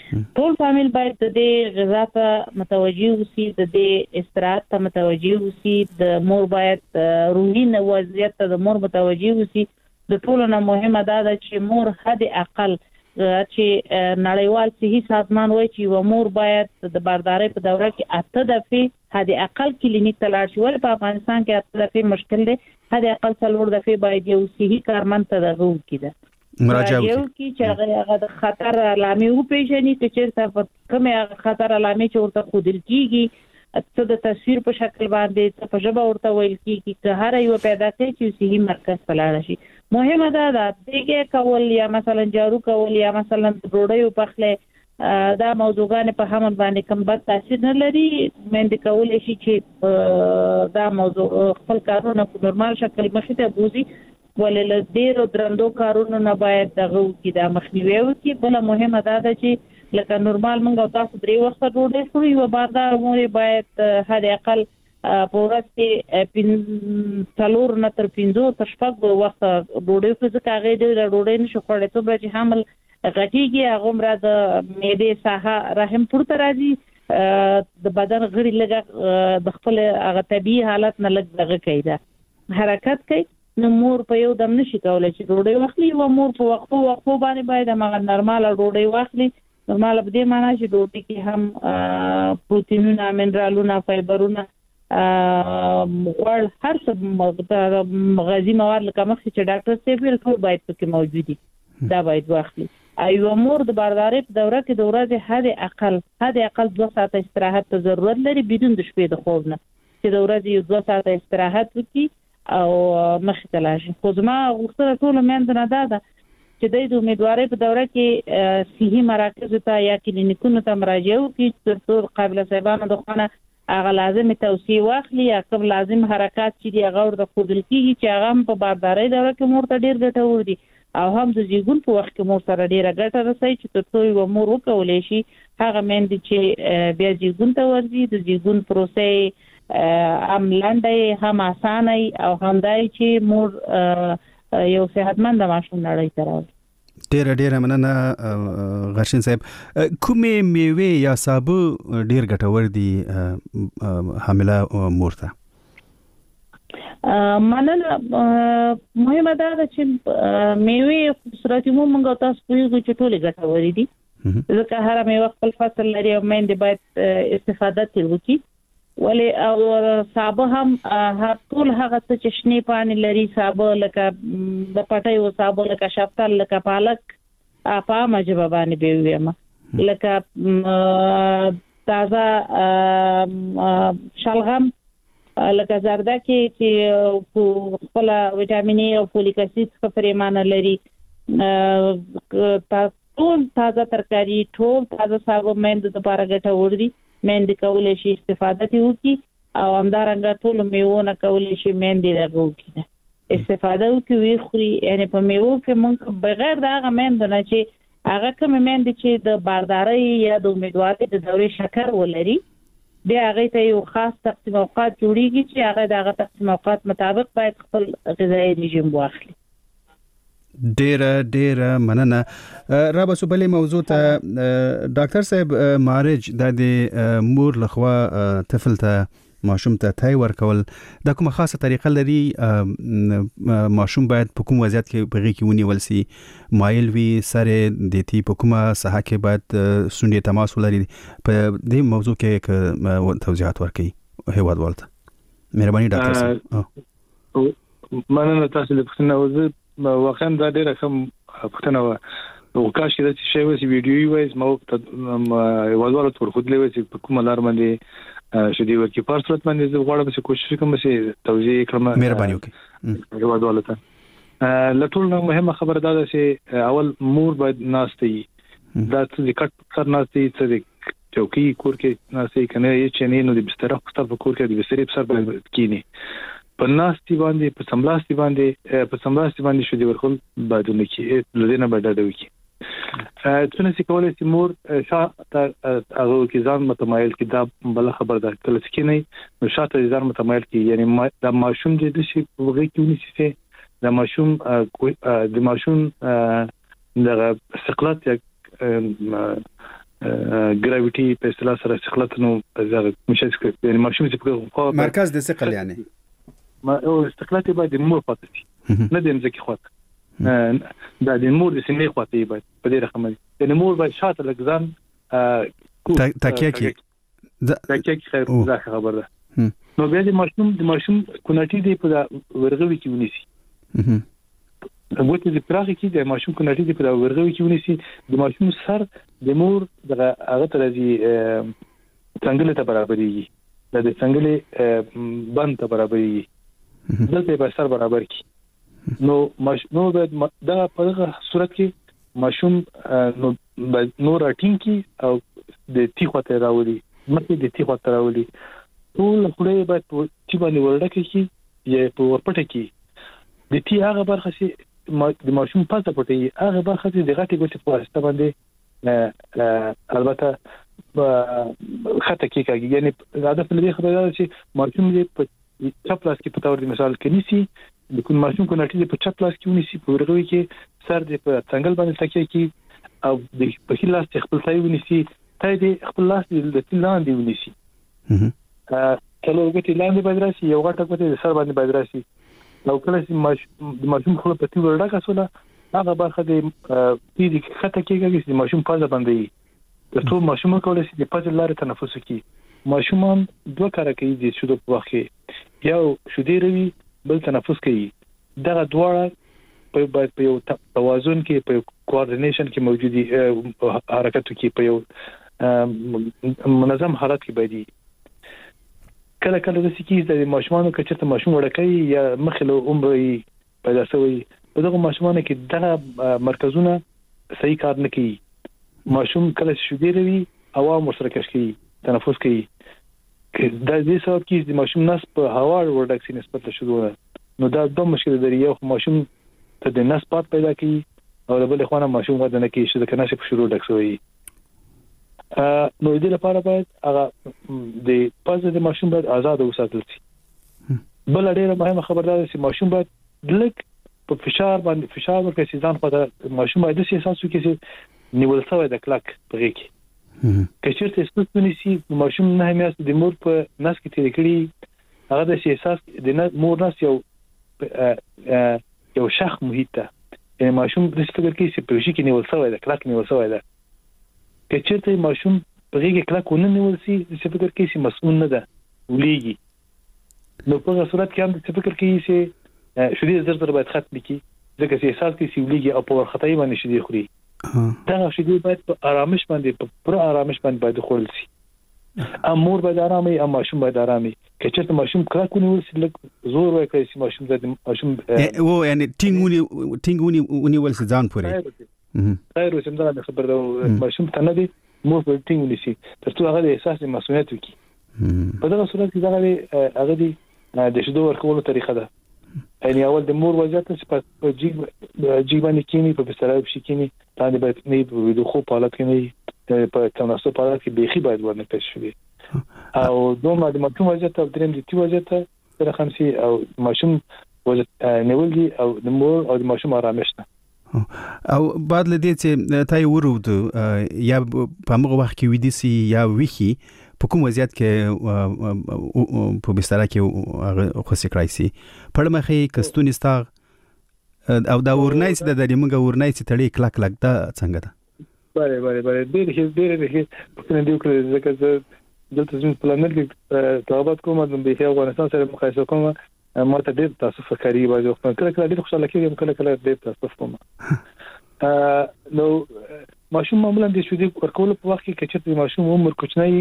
ټول فامیل باید د دې غذا ته متوجي وي، د دې استراحت ته متوجي وي، د مور باید روحي وضعیت ته د مور متوجي وي. د ټولو نه مهمه دا ده چې مور حد اقل چې نړیوال صحي سازمان وایي چې و مور باید د باردارۍ په دوره کې اته دفعې حد اقل کلینیک ته لاړ شي. ولې په افغانستان کې اته دفعې مشکل دی؟ حد اقل څلور دفعې باید یو صحي کارمند ته دغه وکړي مراجعه وکړي چې هغه د خطر علامې وپېژني، چې چېرته کومه خطر علامې چې ورته ښودل کېږي څه د تصویر په شکل باندې څه په ژبه ورته ویل کېږي، که هر یو پیدا کړي چې صحي مرکز ته لاړ شي. مهمه ده دا دیګه کول یا مثلا جارو کول یا مثلا ډوډۍ پخله دا موضوعګان په حمل باندې کوم بد تاثیر نه لري. مند کول شي چې دا موضوع خپل کارونه په نورمال شکل مخې ته بوزي، ولې له ډیرو درندو کارونو نه باید دغه کې دا مخنیوي وکړي. بل مهمه ده چې لکه نورمال موږ تاسو درې وخت ډوډۍ خوري، یو باردار مور باید حد اقل په ورځ کې پین څلور نه تر پنځه تر شپږ وخت ډوډۍ خوري، ځکه هغه ډېر ډوډۍ نشي خوړلی. څومره چې حمل غټیږي هغه عمره د معدې ساحه رحم پورته راځي، د بدن غړي لږه د خپل هغه طبيعي حالت نه لږ دغه کوي، دا حرکت کوي. نو مور په یو دم نشي کولای چې ډوډۍ واخلي، او مور په وقفو وقفو باندې باید هغه نورمال ډوډۍ واخلي. نورمال په دې معنی چې ډوډۍ کې هم پروتینونه، منرالونه، فایبرونه، ور هر څه غذایی مواد لکه مخکې چې ډاکټر صاحب ویل ټول باید پکې موجود دي، دا باید واخلي. ایو مور د باردارۍ په دوره کې د ورځې حد اقل حد اقل دوه ساعته استراحت ته ضرورت لري، بدون د شپې د خوب نه، چې د ورځې یو دوه ساعته استراحت وکړي او مخې ته لاړ شي. خو زما غوښتنه ټولو میندو نه دا ده چې دوی د امیدوارۍ په دوره کې صحي مراکزو ته یا کلینیکونو ته مراجعه وکړي، ترڅو قابله صاحبانو د خونه هغه لازم توصیه واخلي یا کوم لازم حرکات چې دی هغه ورته ښودل کېږي چې هغه هم په باردارۍ دوره کې مور ته ډېر ګټور دي، او هم د زیږون په وخت کې مور سره ډېره ګټه رسوي، چې ترڅو یو مور وکولی شي هغه میندې چې بیا زیږون ته ورځي د زیږون پروسې هم لنډه هم اسانه او هم دای چې مور یو صحتمند ماشوم نړۍ ته راوړي. ډیر ډیر مننه غرشین صاحب. کومې میوه یا سابه ډیر ګټور دي حامله مور ته؟ مننه. مهمه ده چې میوه صورت عموم موږ تاسو په چې ټولې ګټورې دي، ځکه هر میوه خپل فصل لري او میندې باید استفاده ترې وکړي. ولی او سابه هم هر ټول هغه څه چې شنې پاڼې لري، سابه لکه د پټیو سابه، لکه شفتل، لکه پالک، په عامه ژبه باندې به ووایم، لکه تازه شلغم، لکه زردکي چې خپل ویټامین ای او فولیک اسید څخه پرېمانه لري، ټول تازه ترکاري، ټول تازه سابه میندو لپاره ګټور دي. میندې کولی شي استفاده ترې وکړي او همدارنګه ټولو میوو نه کولی شي میندې دغه وکړي استفاده وکړي، ویې خوري. یعنې په میوو کې موږ بغیر د هغه میندو نه چې هغه کومې میندې چې د باردارۍ یا د امیدوارۍ د دورې شکر ولري، بیا هغې ته یو خاص تقسیم اوقات جوړېږي چې هغه د هغه تقسیم اوقات مطابق باید خپل غذایي رژیم واخلي. ډیره ډیره مننه. را بسو بلې موضوع ته ډاکټر صاحب، مارج د مور لخوا طفل ته ماشوم ته تای ورکول دا کومه خاصه طریقه لري؟ ماشوم باید په کوم وضعیت کې بغي کې ونیول سي؟ مایل وی سره د تی په کومه ساحه کې باید سونډې تماس ولري؟ په دې موضوع کې توضیحات ورکړئ هیواد والته. مهرباني ډاکټر صاحب. مننه تاسو له پښتنه وزه واقعا دا ډیره کوم پښتنه و وکاش چې شی وسی ویډیو وایز مو ته وادواله تور خودلې وسی په کومه لار باندې شدي ورکی په صورت باندې زه غواړم چې کوشش کوم چې توضیح کړم. مهرباني وکړئ. وادواله ته لټول مهمه خبره ده چې اول مور باید ناشتي دا چې کټ سر ناشتي چې چوکي کور کې ناشتي کنه یې چې نه نو د بستر خپل په کور کې د بستر په سر باندې کینی په ناشتي باندې په سملاستی باندې په سملاستی باندې شو دی ورکول بعدونه کې لدینه بداده وکي. څنګه چې کولای شي مور شاته هغه کې ځان متمایل کې دا بل خبر ده کله چې نه نو شاته ځان متمایل کې یعنی دا ماشوم دې د شي وګړي کې ونیسي دا ماشوم د ماشوم د استقلال ګراویټي په اصطلاح سره ثقلت نو زغ مشهد یعنی ماشوم چې په مرکز د ثقل یعنی ما او ثقلت باید مور پاتې نه د مزکی خواته دا د مور د سینې خواته باید په دې رقم یعنی مور باید شاته لګزان تکیه کې تکیه کې خیر دا خبره ده نو بیا د ماشوم د ماشوم کوناټي دی په ورغوي کې ونیسي وګورئ چې پراخه کې د ماشوم کوناټي دی په ورغوي کې ونیسي د ماشوم سر د مور دغه هغه تر دي څنګه ته برابرېږي د څنګه بند ته برابرېږي دلته به سر برابر کی نو نو دا په دغه صورت کې ماشوم نو نور اټین کی او د تیخو ته راولي مکه د تیخو ته راولي ټول خلې به چې باندې ورډکه کی یا په ورپټه کی د تی هغه برخه سي د ماشوم پاتې پټي هغه برخه د غټي ګوتې په واسطه باندې البته خطه کې کوي یعنی دا د دې خبره ده چې ماشوم دې په چپ لاس کې په تور د مثال کې نيسي د کوم ماشوم کو نټي په چپ لاس کې ونيسي په ورغوي کې سر دې په څنګه باندې تکي کې او د په خپل لاس خپل ځای ونيسي ته دې خپل لاس د تلان دی ونيسي ا کله وګورئ لاندې باندې راشي یو غټه کوته د سر باندې باندې راشي نو کله چې ماشوم خپل په تور ډکه سوله هغه برخه د دې خطه کېږي چې ماشوم پازه باندې د ټول ماشوم کولای شي د پازه لارې تنفس وکړي ماشومان دوه کار کوي د شودو په وخت کې یو شودې روي بل تنفس کوي دا دواړه په په یو توازن کې په کوارډینیشن کې موجودي حرکت کې په یو منظم حالت کې باندې کله کله د سکیز د ماشومان کچته ماشوم وړکې یا مخله عمرې پیدا شوی په دغه ماشومان کې دغه مرکزونه صحیح کار نه کوي ماشوم کله شودې روي هوا مسره کوي تنفس کوي دا دې سبب کې د ماشوم نس په هوا ورډک سي نسبت له شودو نو دا دوه مشکل لري یو ماشوم ته د نس پات پیدا کوي او بل خوانه ماشوم غوډه نه کوي چې د کناسه په شروع ډک شوی نو دې لپاره باید هغه د پازه د ماشوم باید آزاد وساتل شي بل ډیره مهمه خبره ده چې ماشوم باید لک په فشار باندې فشار ورکړي چې ځان خو ماشوم باید د احساس وکړي چې نیول شوی د کلک په کې کچېرته احساس ونیسي ماشوم نه همیاست د مور په نس کې تیر کړي هغه د احساس د مور نس یو یو شخ محیط ته یعنی ماشوم د فکر کې چې په شي کې نیول شوی د کلک نیول شوی ده کچېرته ماشوم په کې کلک ونه نیول شي د فکر کې چې مسؤل نه ده ولېږي نو په هغه صورت کې هم د فکر کې چې شودې زر زر باید ختم کړي ځکه چې احساس کې چې ولېږي او په ورختای باندې شودې خوري دا شودې باید په آرامش باندې په پر آرامش باندې باید خورل شي امور باید آرامي او ماشوم باید آرامي کچېرته ماشوم کلک ونه نیول شي زور ورکړي چې ماشوم د ماشوم او یعنی ټینګونی ټینګونی ونیول شي ځان پورې خیر وسم دا خبر دا ماشوم ته نه دي مور په ټینګ ونیسي ترڅو هغه د احساس مسؤلیت وکړي په دغه صورت کې دا هغه دي د شودو ورکولو طریقه ده یعنی اول د مور وضعیت چې په جیب جیبانی کینی په بستر کې کینی باندې باید نه د خو په حالت کې نه په تناسب په حالت کې بيخي باید ورنه پېښ شي او دوه د ماشوم وضعیت او دریم د تی وضعیت سره خمسي او ماشوم وضعیت نیول دي او د مور او د ماشوم آرامش نه او بعد لدې چې تای ورود یا په موږ وخت کې ودی سي یا ویخي په کوم وضعیت کې په بستر کې خو سکرای سي په مخې کستونی ستا او دا ورنای سي د دې موږ ورنای سي تړي کلک کلک دا څنګه ده بله بله بله ډېر هیڅ ډېر هیڅ په دې کې ځکه چې دلته زموږ پلانر کې تابعات کوم د بهي افغانستان سره مقایسه کوم ما ته ډېر تاسو فکرې وایي خو کله کله ډېر خوشاله کېږم کله کله ډېر تاسو کوم نو ماشوم معمولا د شودې ورکول په وخت کې چې ماشوم عمر کوچنی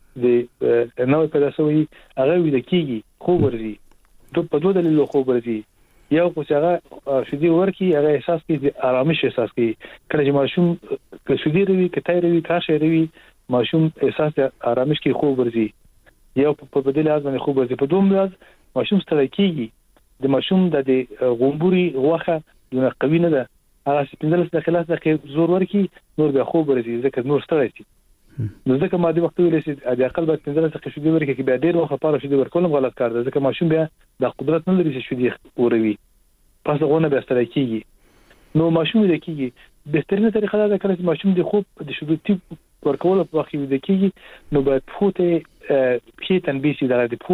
د نو پیدا شوی هغه ویل کېږي خو ورزي ته په دوه دلیل خو ورزي یو خو هغه شودې ورکی هغه احساس کوي آرامش احساس کوي کله چې ماشوم شودې روي کته روي کاشه روي ماشوم احساس آرامش کوي خو ورزي یو په بدیل از باندې خو ورزي په دوم لاز ماشوم ستړی کېږي د ماشوم د غومبوري غوخه د قوی نه ده هغه سپینځل د خلاص د زور ورکی نور به خو ورزي ځکه نور ستړی شي نو ځکه ما دې وخت ویل چې د عقل باید پنځه څخه شودې ورکړي کې بیا ډېر وخت لپاره شودې ورکول غلط کار ده ځکه ماشوم بیا د قدرت نه لري چې شودې وروي پس غونه به ستړی کېږي نو ماشوم دې کېږي بهترینه طریقه دا کله چې ماشوم د خوب د شیدو ټیپ ورکول په وخت کې کېږي نو باید فوته کې تنبیه شي د پو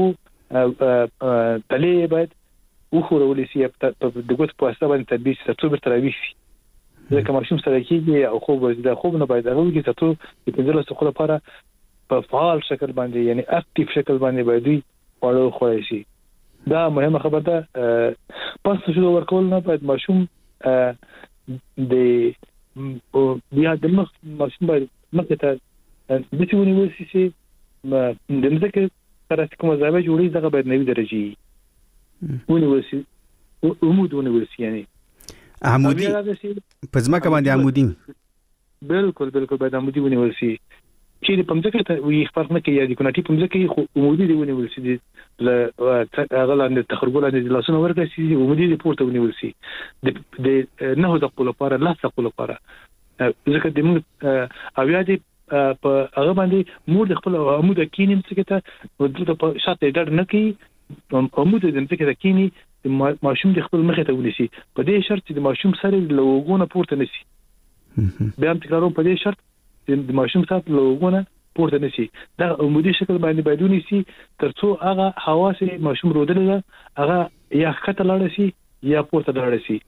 تلې باید وخورول شي په د ګوت په واسطه باندې تنبیه شي ترڅو به تراویح شي ځکه ماشوم سره کېږي او خوب د خوب نه باید هغه کې ترڅو د پنځلس دقیقو لپاره په فعال شکل باندې یعنی اکټیو شکل باندې باید دوی خواړه خوري شي دا مهمه خبره ده. پس شیدو ورکول نه باید ماشوم د بیا د مخ ماشوم باید مخه ته د څه ونیول شي د مځکه سره کومه ځای جوړي دغه باید نوي درجه ونیول شي عمود ونیول شي یعنی عمودي په ځمکه باندې عمودي بالکل بالکل باید عمودي ونیول شي چې په مځکه ته وي فرق نه کوي د کوناټي په مځکه خو عمودي دی ونیول شي د هغه لاندې تخرګول د لاسونو ورګه شي عمودي دی پورته ونیول شي د نه د خپل لپاره لا خپل لپاره ځکه د موږ اویا دی په هغه باندې مور د خپل عمود کینې څخه ته د په شاته ډډ نه کوي عمود د څخه ته کینې ماشوم د خپل مخه ته ونیسي په دې شرط چې د ماشوم سره لوګونه پورته نشي بیا هم تکراروم په دې شرط چې د ماشوم سره لوګونه پورته نشي دا عمودي شکل باندې باید ونیسي ترڅو هغه حواس ماشوم رودل هغه یا خطر لاړ شي یا پورته لاړ شي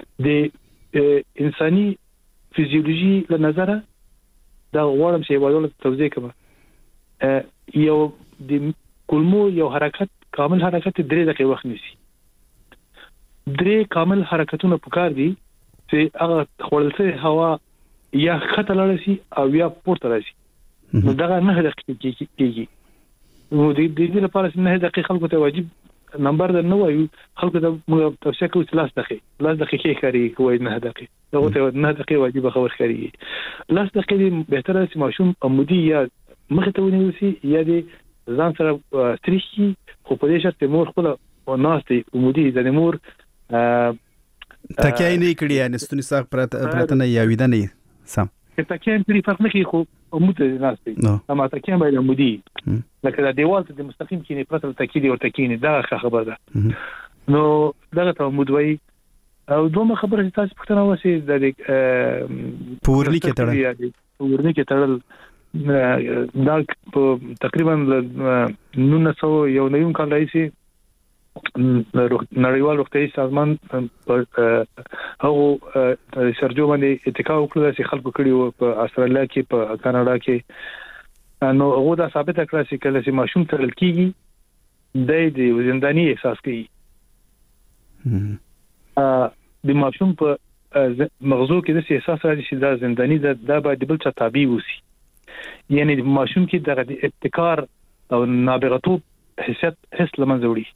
د انساني فزیولوژي له نظره دا غواړم چې یو توضیح کوم یو د کولمو یو حرکت کامل حرکت درې دقیقې وخت نیسي درې کامل حرکتونه پکار دي چې هغه خپلته هوا یا خطر لاړ شي او یا پورته راشي نو دا نه دقیقې کېږي نو د دې لپاره چې نه دقیقې خلکو ته واجب نمبر در نه وایو خلکو ته موږ توصیه کوو چې لاس دقیقې لاس دقیقې کاری کوي نه دقیقې دغه ته نه دقیقې واجب خبر کاری لاس دقیقې بهتره چې ماشوم عمودي یا مخ ته ونیول شي یا د ځان سره تریخي خو په دې شرط مور خپل او ناشتي عمودي د مور تکای نه کړی یا نستونی ساق پرته نه یا ویدنه سم تکای نه فرق نه کوي خو عمود ناشتي اما تکای باید عمودي لکه د دیوال ته د مستقیم کینې پرته تکای دی ورته کینې دا خبره ده نو دغه ته عمود وای او دومره خبره چې تاسو پښتنه وسی د پورنی کې تړل پورنی کې تړل دا تقریبا نو سو یو نیم کال راځي نړیوال روغتیايي سازمان هغه سرجو باندې اتکا وکړه چې خلکو کړي په استرالیا کې په کاناډا کې نو هغه دا ثابت کړه چې کله چې ماشوم تړل کیږي د دې زنداني احساس کوي د ماشوم په مغزو کې د احساس راځي چې دا زنداني دا باید بل څه تابع وسی یعنی د ماشوم کې د ابتکار او نابغتوب حسیت حس لمنځه وړي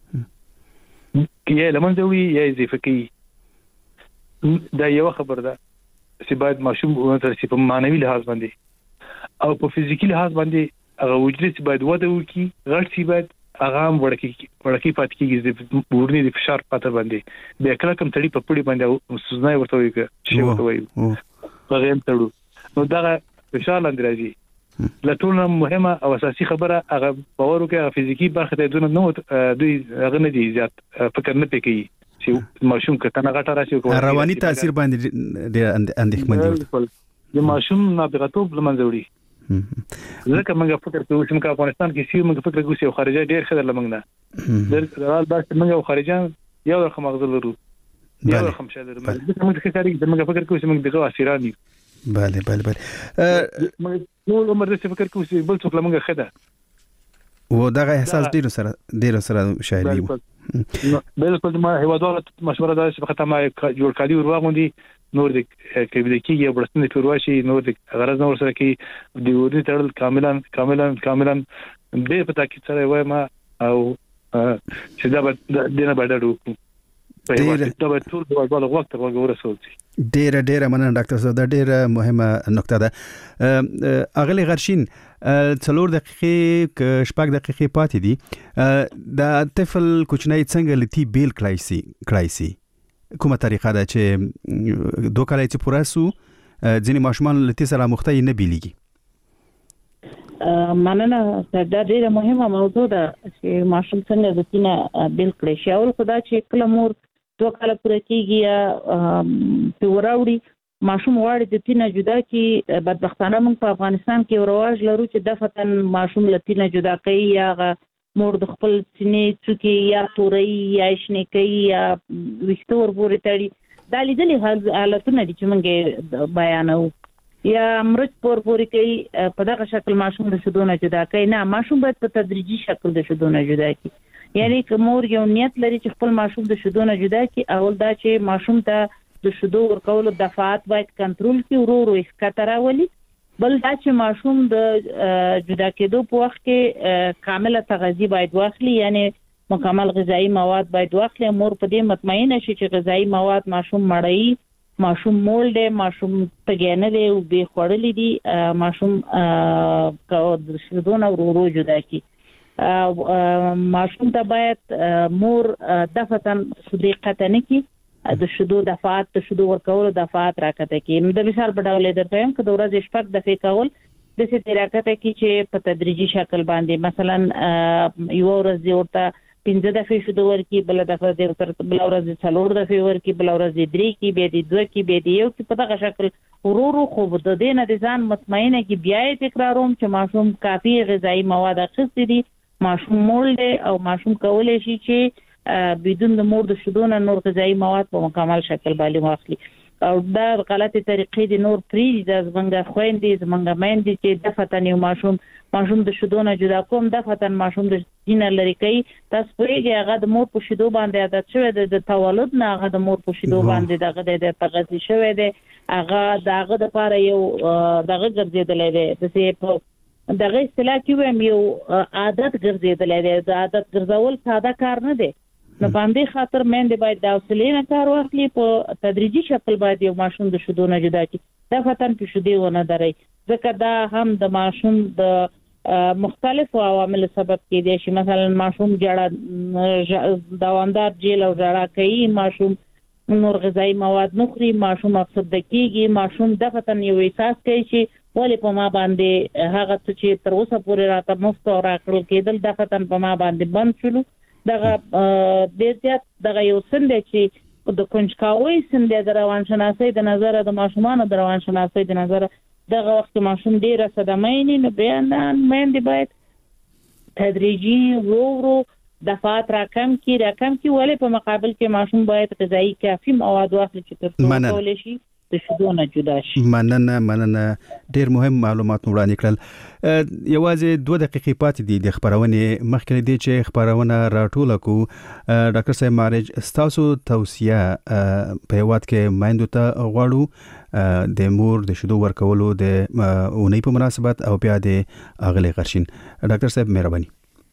یا لمنځه وړي یا اضافه کوي دا یو خبر ده چې باید ماشوم ورته په معنوي لحاظ باندې او په فزیکی لحاظ باندې هغه وجود چې باید وده وکړي غړ چې باید هغه وړکی وړکی پات کیږي د ورني د فشار پاتې باندې د کله کم تړي په پړي باندې سوزنای ورته وي چې ورته وي په غیم تړو نو دا فشار لاندې راځي لټونه مهمه او اساسي خبره هغه باور وکړي فزیکی برخه ته دونه نو دوی هغه نه دي زیات فکر نه پکې چې ماشوم کته غټه راشي رواني تاثیر باندې د اندېښمن دي د ماشوم نابغتوب لمنځه وړي ځکه موږ فکر کوو چې موږ افغانستان کې سیو موږ فکر کوو چې خارجه ډېر خدای لمنګ نه درال باش موږ خارجان یو رقم مغزل ورو یو رقم شاله موږ موږ فکر کوو موږ فکر کوو چې موږ دغه اسیرانی bale bale bale موږ ټول عمر د فکر کوو چې بل څوک لمنګ خدای و دغه احساس ډیر سره ډیر سره شاید وي بالکل ما هوادار مشوره ده چې خطر ما جوړ کړی ورواغوندي نور د کېبل کېږي برسنه پیرواشي نور د غرض نور سره کې دی ورته تړل کاملا کاملا کاملا به پتا کې سره وای ما او چې دا دنه باندې ډېر دا به ټول د وړ وخت ورسول شي ډېر ډېر مننه ډاکټر صاحب دا ډېر مهمه نقطه ده اغلی غرشین څلور دقیقې ک شپږ دقیقې پاتې دي د طفل کوچنی څنګه لتی بیل کلایسي کلایسي کومه طریقه ده چې دوه کال چې پوره سو ځینې ماشومان لتی سره مخته نه بیلېږي مننه دا ډېره مهمه موضوع ده چې ماشوم څنګه د تینه بیل کړي شي او خدا چې کله مور دوه کال پوره کیږي یا په وراوړي ماشوم غواړي د تینه جدا کی بدبختانه موږ په افغانستان کې رواج لرو چې د فتن ماشوم لتینه جدا کوي یا مور د خپل سینې څوکي یا توري یا شنیکي یا وښتور پورې تړي دا لیدلې حالتونه دي چې موږ بیانو یا مرچ پور پورې کوي په دغه شکل ماشوم د شودونه جدا کوي نه ماشوم باید په تدریجي شکل د شودونه جدا کړي یعنی که مور یو نیت لري چې خپل ماشوم د شودونه جدا کړي اول دا چې ماشوم ته د شودو ورکولو دفعات باید کنټرول کړي ورو ورو ښکته راولي بل دا چې ماشوم د جدا کېدو په وخت کې کامله تغذیه باید واخلي یعنی مکمل غذایی مواد باید واخلي مور په دې مطمئنه شي چې غذایی مواد ماشوم مړی ماشوم مول دی ماشوم تګینه دی او به خورلې دي ماشوم د شودونه ورو جدا کی ماشوم ته باید مور دفتن صدیقه نه کی د شودو دفعات د شودو ورکول دفعات راکته کی د مثال په ډول درته هم که د ورځې شپږ دفعې کول د څه راکته کی چې په تدریجي شکل باندې مثلا یو ورځ دی ورته پنځه دفعې شودو ورکی بل دفعه د تر بل ورځ څلور دفعې ورکی بل ورځ درې کی به د دوه کی به د یو کی په دغه شکل ورورو خو د دې نه ځان مطمئنه کی بیا تکراروم چې ماشوم کافي غذایی مواد اخیستي دي ماشوم مول دی او ماشوم کولای شي چې بدون د مور د شودونه نور غذایی مواد په مکمل شکل باندې واخلي او دا غلطه طریقې دي نور پری د زمنګ خويندې زمنګ مېندې چې د فتن یو ماشوم ماشوم د شودونه جدا کوم د فتن ماشوم د دینه لري کوي تاسو پرېږه هغه د مور په شودو باندې عادت شوی د تولد نه هغه د مور په شودو باندې دغه د تغذیه شوی دی هغه دغه د لپاره یو دغه ګرځیدلې دی د څه په دغه اصطلاح کې ویم یو عادت ګرځیدلې دی د عادت ګرځول ساده کار نه دی نو باندې خاطر مېندې باید د حوصله نه کار واخلي په تدریجي شکل باندې یو ماشوم د شودونه جدا کړي د فتن په شودي ونه دري ځکه دا هم د ماشوم د مختلف عوامل سبب کېدای شي مثلا ماشوم جړه دوامدار جیل او جړه کوي ماشوم نور غذایی مواد نخري ماشوم افسرده کیږي ماشوم د فتن یو احساس کوي چې ولی په ما باندې هغه چې تر اوسه پورې راته مفت او راکړل کېدل د فتن په ما باندې بند شول دغه د زیات دغه یو سند چې د کنجکاوي سند د روانشناسي د نظر د ماشومان د روانشناسي د نظر دغه وخت ماشوم ډیره صدمه نه بیان مېندې باید تدریجي ورو دفعات راکم کی راکم کی ولې په مقابل کې ماشوم باید غذایی کافي مواد واخلي چې تر څو کولای شي د شودونه جدا شي مننه مننه ډیر مهم معلومات وړاندې کړل یوازې دوه دقیقې پاتې دي د خبرونه مخکې دي چې خبرونه راټول کو ډاکټر صاحب مارج تاسو توصيه په هیواد کې مایندو ته غواړو د مور د شودو ورکولو د اونۍ په مناسبت او بیا د اغلي غرشین ډاکټر صاحب مهرباني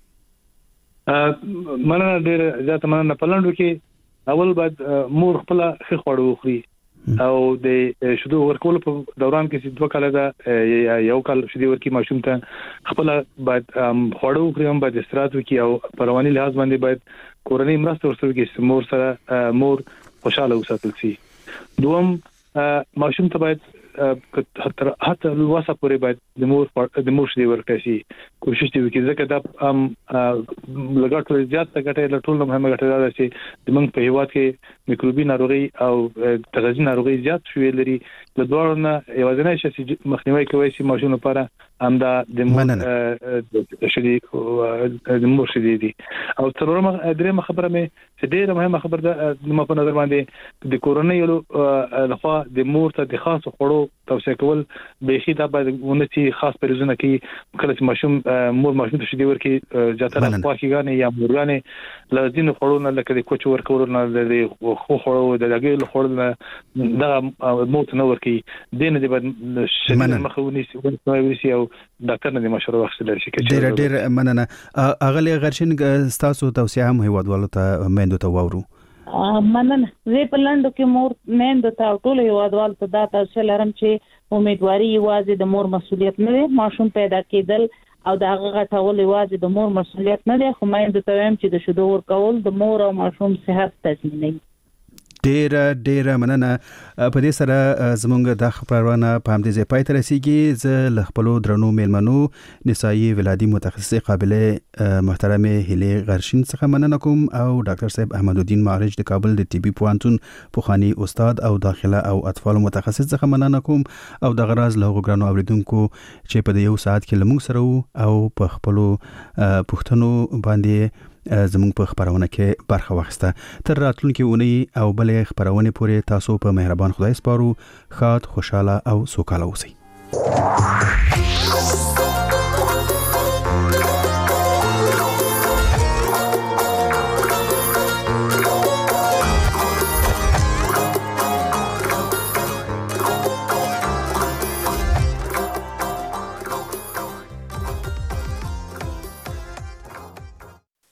مننه ډیر زیات مننه پلانډو کې اول بعد مور خپل ښه خوړو خوري او د شودو ورکول په دوران کې دوه کال دا یو کال شودي ورکی ماشوم ته خپل بعد خوړو خوري هم بعد استراحت وکي او پرواني لحاظ باندې بعد کورنۍ مرسته ورسره کې مور سره مور خوشاله وساتل شي دوم ماشوم ته باید حتی حتی الواسه پورې باید د مور د مور شودي ورکړي شي کوشش دی وکړي ځکه دا ام لګټ زیات ګټه له ټول مهمه ګټه ده چې د موږ په هیواد کې میکروبي ناروغي او تغذیه ناروغي زیات شوې لري د دوه نه یوازینی شي چې مخنیوي کوي چې ماشوم لپاره همدا د مور شودي د مور شودي دي او څلورم درېمه خبره مې چې ډېره مهمه خبره ده د په نظر باندې د کورونی لخوا د مور ته د خاص خوړو توصيه کول به شي دا باید ونتي خاص پریزونه کې کله چې ماشوم مور ماشوم ته شودي ورکي جاتره خواخیګانې یا مورګانې لازم خوړو نه لکه د کوچ ورکول نه د خو خوړو د لګي خوړل نه دا موت نه ورکي دینه د باید شنه مخونی سي او ډاکټر نه مشوره واخلي شي ډېر ډېر مننه اغلی غرشین تاسو توصيه هم هیوادوالو ته مېندو ته وورو مننه زه په لاندو کې مور مېندو ته ټول هیوادوالو ته دا توصيه لرم چې امیدواري یوازې د مور مسؤلیت نه دی ماشوم پیدا کېدل او د هغه غټول یوازې د مور مسؤلیت نه دی خو مېندو ته وایم چې د شودو ورکول د مور او ماشوم صحت تضمینوي ډیر ډیر مننه. په دې سره زمونږ د خبرونه په همدې ځای پای ته رسیږي. زه له خپل درنو میلمنو نسایي ولادي متخصصه قابله محترمه هلي غرشین څخه مننه کوم او ډاکټر صاحب احمد الدین معرج د کابل د طبي پوهنتون پوخانی استاد او داخله او اطفال متخصص څخه مننه کوم او د غراز له غوګرانو اوریدونکو چې په یو ساعت کې لمونږ سره او په خپل پښتنو باندې زموږ په خبرونه کې برخه واخیسته. تر راتلونکي اونۍ او بلې خبرونه پورې تاسو په مهربان خدای سپارو. ښاد، خوشاله او سوکاله اوسئ.